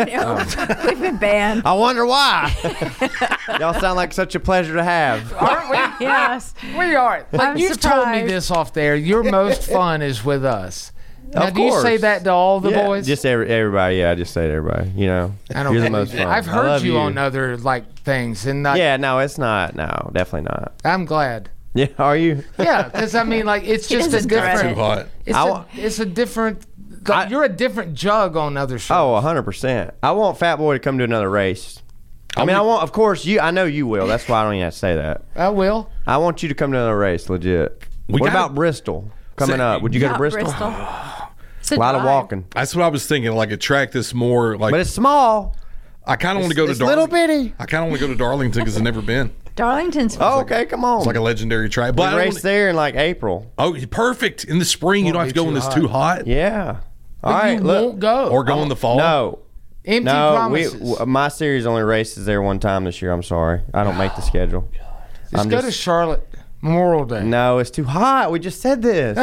S6: been banned.
S9: I wonder why. Y'all sound like such a pleasure to have.
S7: Aren't we?
S6: Yes.
S7: We are. Like,
S6: I'm
S7: you've told me
S6: surprised.
S7: this off there. Your most fun is with us. Now,
S9: Of
S7: do you say
S9: course.
S7: that to all the
S9: Yeah,
S7: boys?
S9: Just everybody. Yeah, I just say to everybody. You know,
S7: I don't
S9: you're the
S7: know.
S9: most fun.
S7: I've
S9: I
S7: heard
S9: love
S7: you on other things, and
S9: Yeah, no, it's not. No, definitely not.
S7: I'm glad.
S9: Yeah, are you?
S7: Yeah, because I mean, like, it's
S6: He
S7: just a
S6: doesn't
S7: different.
S6: threaten.
S8: Too hot.
S7: It's a different. Like, you're a different Jug on other shows.
S9: Oh, 100%. I want Fat Boy to come to another race. I mean, I want, of course, you. I know you will. That's why I don't even have to say that.
S7: I will.
S9: I want you to come to another race, legit. What
S8: gotta-
S9: about Bristol coming up? Would you go to
S6: Not
S9: Bristol?
S6: It's
S9: A lot of
S6: drive.
S9: walking,
S8: That's what I was thinking. Like a track that's more like.
S9: but it's small.
S8: I kind of want to go to
S9: It's little
S8: Darlington.
S9: bitty.
S8: I kind of want to go to Darlington because I've never been.
S6: Darlington's.
S9: Oh, okay, come on.
S8: It's like a legendary track. But
S9: we
S8: I don't
S9: race
S8: wanna-
S9: there in like April.
S8: Oh, perfect. In the spring, you don't have to go when it's too hot.
S9: Yeah. All
S7: But
S9: right,
S7: you
S9: look.
S7: won't go.
S8: Or go in the fall.
S9: No.
S7: Empty
S9: No,
S7: promises.
S9: my series only races there one time this year. I'm sorry. I don't make the schedule.
S7: Just go to Charlotte Memorial Day.
S9: No, it's too hot. We just said this.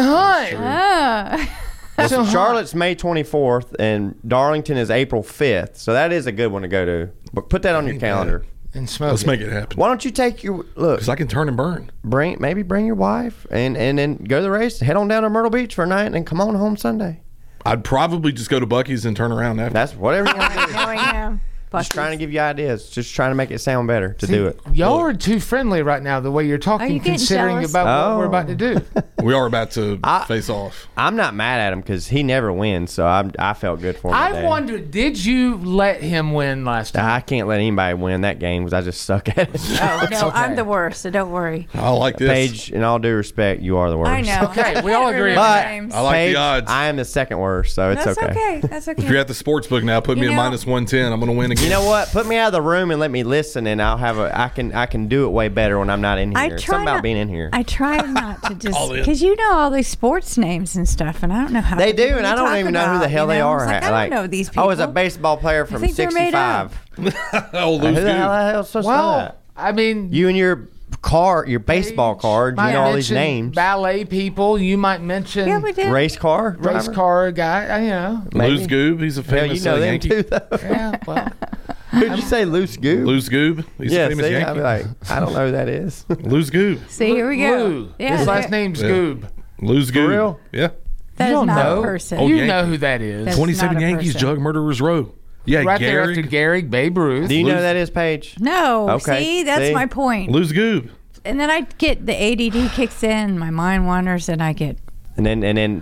S6: Ah.
S9: Charlotte's May 24th and Darlington is April 5th. So that is a good one to go to. But put that on your calendar.
S7: And smoke
S8: Let's
S7: it.
S8: make it happen.
S9: Why don't you take your look?
S8: Because I can turn and burn.
S9: Maybe bring your wife and then go to the race. Head on down to Myrtle Beach for a night and then come on home Sunday.
S8: I'd probably just go to Buc-ee's and turn around after.
S9: That's whatever you want to do.
S6: Going
S9: Just trying to give you ideas. Just trying to make it sound better to do it.
S7: Y'all are too friendly right now, the way you're talking,
S6: you getting
S7: considering
S6: jealous?
S7: about what we're about to do.
S8: We are about to face off.
S9: I'm not mad at him because he never wins, so I felt good for him
S7: I
S9: today.
S7: wondered, did you let him win last time?
S9: I can't let anybody win that game because I just suck at it.
S6: No, I'm the worst, so don't worry.
S8: I like this.
S9: Paige, in all due respect, you are the worst.
S6: I know.
S7: Okay, we all agree on
S9: But
S7: that.
S8: I like
S9: Paige,
S8: the odds.
S9: I am the second worst, so it's
S6: That's
S9: okay.
S6: okay. That's okay.
S8: If you're at the sports book now, put me
S6: You
S8: at
S6: know-
S8: minus 110. I'm going to win again.
S9: You know what? Put me out of the room and let me listen, and I can do it way better when I'm not in here. It's something about being in here.
S6: I try not to just
S8: All in.
S6: because you know all these sports names and stuff, and I don't know how
S9: They
S6: to
S9: do, and I don't even know who the hell they are.
S6: It's like, I don't know these people.
S9: I was a baseball player from
S6: think they're made up.
S9: 65.
S8: Oh,
S9: Who
S8: lose
S9: the hell is supposed to know
S7: Well,
S9: that?
S7: I mean,
S9: You and your baseball card, you
S7: might
S9: know all these
S7: mention
S9: names.
S7: Ballet people. You might mention
S6: Yeah, we did.
S9: Race car?
S7: race
S9: driver?
S7: car guy. You know.
S9: Maybe.
S8: Loose Goob. He's a
S9: Hell,
S8: famous
S9: you know them
S8: Yankee.
S9: too, though.
S7: Yeah. Well,
S9: Who'd you say, Loose Goob?
S8: Loose Goob. He's
S9: Yeah,
S8: a famous
S9: see,
S8: Yankee.
S9: I'd be like, I don't know who that is.
S8: Loose Goob.
S6: See, here we go.
S7: Lou.
S6: Yeah,
S7: His last
S6: that-
S7: name's
S8: Yeah.
S7: Goob.
S8: Loose Goob.
S9: real?
S8: Yeah.
S6: That
S7: You
S6: is
S7: don't
S6: not
S7: know.
S6: a person.
S8: Oh,
S7: You
S8: Yankee.
S7: know who that is.
S6: That's
S8: 27
S6: not a
S8: Yankees,
S6: person.
S8: Jug Murderers Row. Yeah,
S7: right there after
S8: Gary.
S7: Gehrig, Babe Ruth.
S9: Do you know who
S8: Loose-
S9: that is, Paige?
S6: No,
S9: Okay,
S6: see, that's
S9: see?
S6: my point.
S8: Loose Goob.
S6: And then I get the ADD kicks in, my mind wanders, and I get.
S9: And then
S6: I know.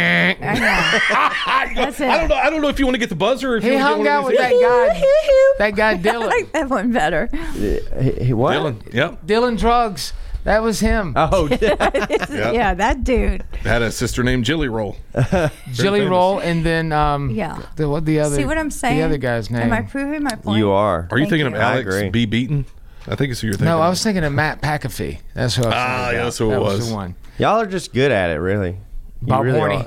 S6: That's it.
S8: I don't know if you want to get the buzzer or if
S7: He
S8: you want to
S7: hung
S8: get
S7: out
S8: one
S7: with
S8: of
S7: that
S8: these.
S7: guy. That guy
S6: I
S7: Dylan.
S6: like that one better.
S9: what?
S8: Dylan. Yep.
S7: Dylan Drugs. That was him.
S9: Oh,
S6: Yeah, that dude.
S8: Had a sister named Jilly Roll.
S7: Jilly
S8: famous.
S7: Roll, and then
S6: Yeah.
S7: the other.
S6: See what I'm saying?
S7: The other guy's name.
S6: Am I proving my point?
S9: you are.
S8: Are you
S6: Thank
S8: thinking
S6: you.
S8: of
S9: I
S8: Alex
S9: agree.
S8: B. Beaton? I think it's who you're thinking
S7: No, I
S8: of.
S7: was thinking of Matt McAfee. That's who I was thinking
S8: Ah, yeah,
S7: about.
S8: that's who it
S7: That
S8: was.
S7: the one.
S9: Y'all are just good at it, really. You
S7: Bob
S9: really
S7: Horny.
S9: are.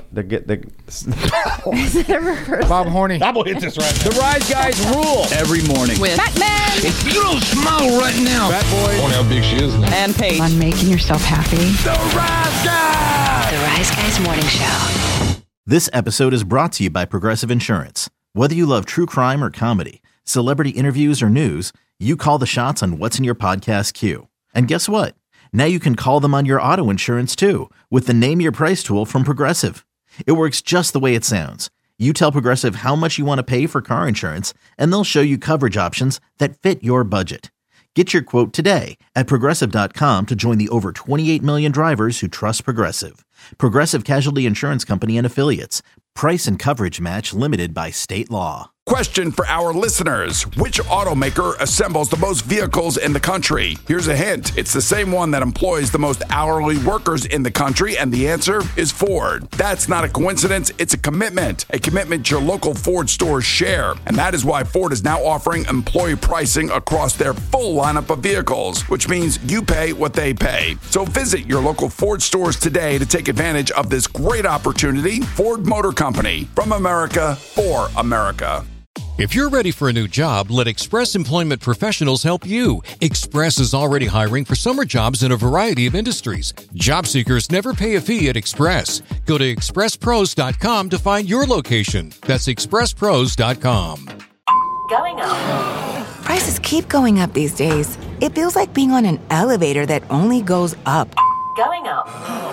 S7: Bob Horny.
S8: I'm going to hit this right now.
S7: The Rise Guys rule.
S14: Every morning.
S15: With Batman
S14: If you don't smile right now.
S8: Fat boy. I wonder how big she is now.
S15: and Paige.
S4: On making yourself happy.
S14: The Rise Guys.
S4: The Rise Guys Morning Show.
S1: This episode is brought to you by Progressive Insurance. Whether you love true crime or comedy, celebrity interviews or news, you call the shots on what's in your podcast queue. And guess what? Now you can call them on your auto insurance too with the Name Your Price tool from Progressive. It works just the way it sounds. You tell Progressive how much you want to pay for car insurance, and they'll show you coverage options that fit your budget. Get your quote today at Progressive.com to join the over 28 million drivers who trust Progressive. Progressive Casualty Insurance Company and Affiliates. Price and coverage match limited by state law.
S2: Question for our listeners. Which automaker assembles the most vehicles in the country? Here's a hint. It's the same one that employs the most hourly workers in the country, and the answer is Ford. That's not a coincidence. It's a commitment your local Ford stores share. And that is why Ford is now offering employee pricing across their full lineup of vehicles, which means you pay what they pay. So visit your local Ford stores today to take advantage of this great opportunity. Ford Motor Company, from America, for America.
S16: If you're ready for a new job, let Express Employment Professionals help you. Express is already hiring for summer jobs in a variety of industries. Job seekers never pay a fee at Express. Go to expresspros.com to find your location. That's expresspros.com.
S11: Going up. Prices keep going up these days. It feels like being on an elevator that only goes up. Going up.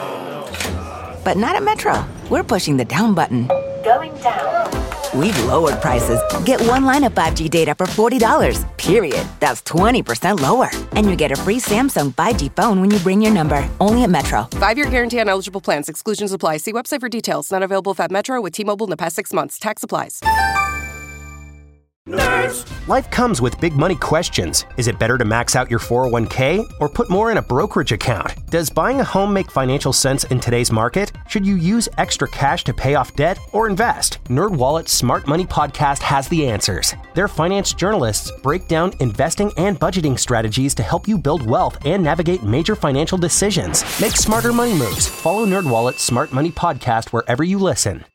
S11: But not at Metro. We're pushing the down button. Going down. We've lowered prices. Get one line of 5G data for $40, period. That's 20% lower. And you get a free Samsung 5G phone when you bring your number. Only at Metro.
S12: 5-year guarantee on eligible plans. Exclusions apply. See website for details. Not available if at Metro with T-Mobile in the past 6 months. Tax applies.
S13: Life comes with big money questions. Is it better to max out your 401k or put more in a brokerage account? Does buying a home make financial sense in today's market? Should you use extra cash to pay off debt or invest? NerdWallet's Smart Money Podcast has the answers. Their finance journalists break down investing and budgeting strategies to help you build wealth and navigate major financial decisions. Make smarter money moves. Follow NerdWallet's Smart Money Podcast wherever you listen.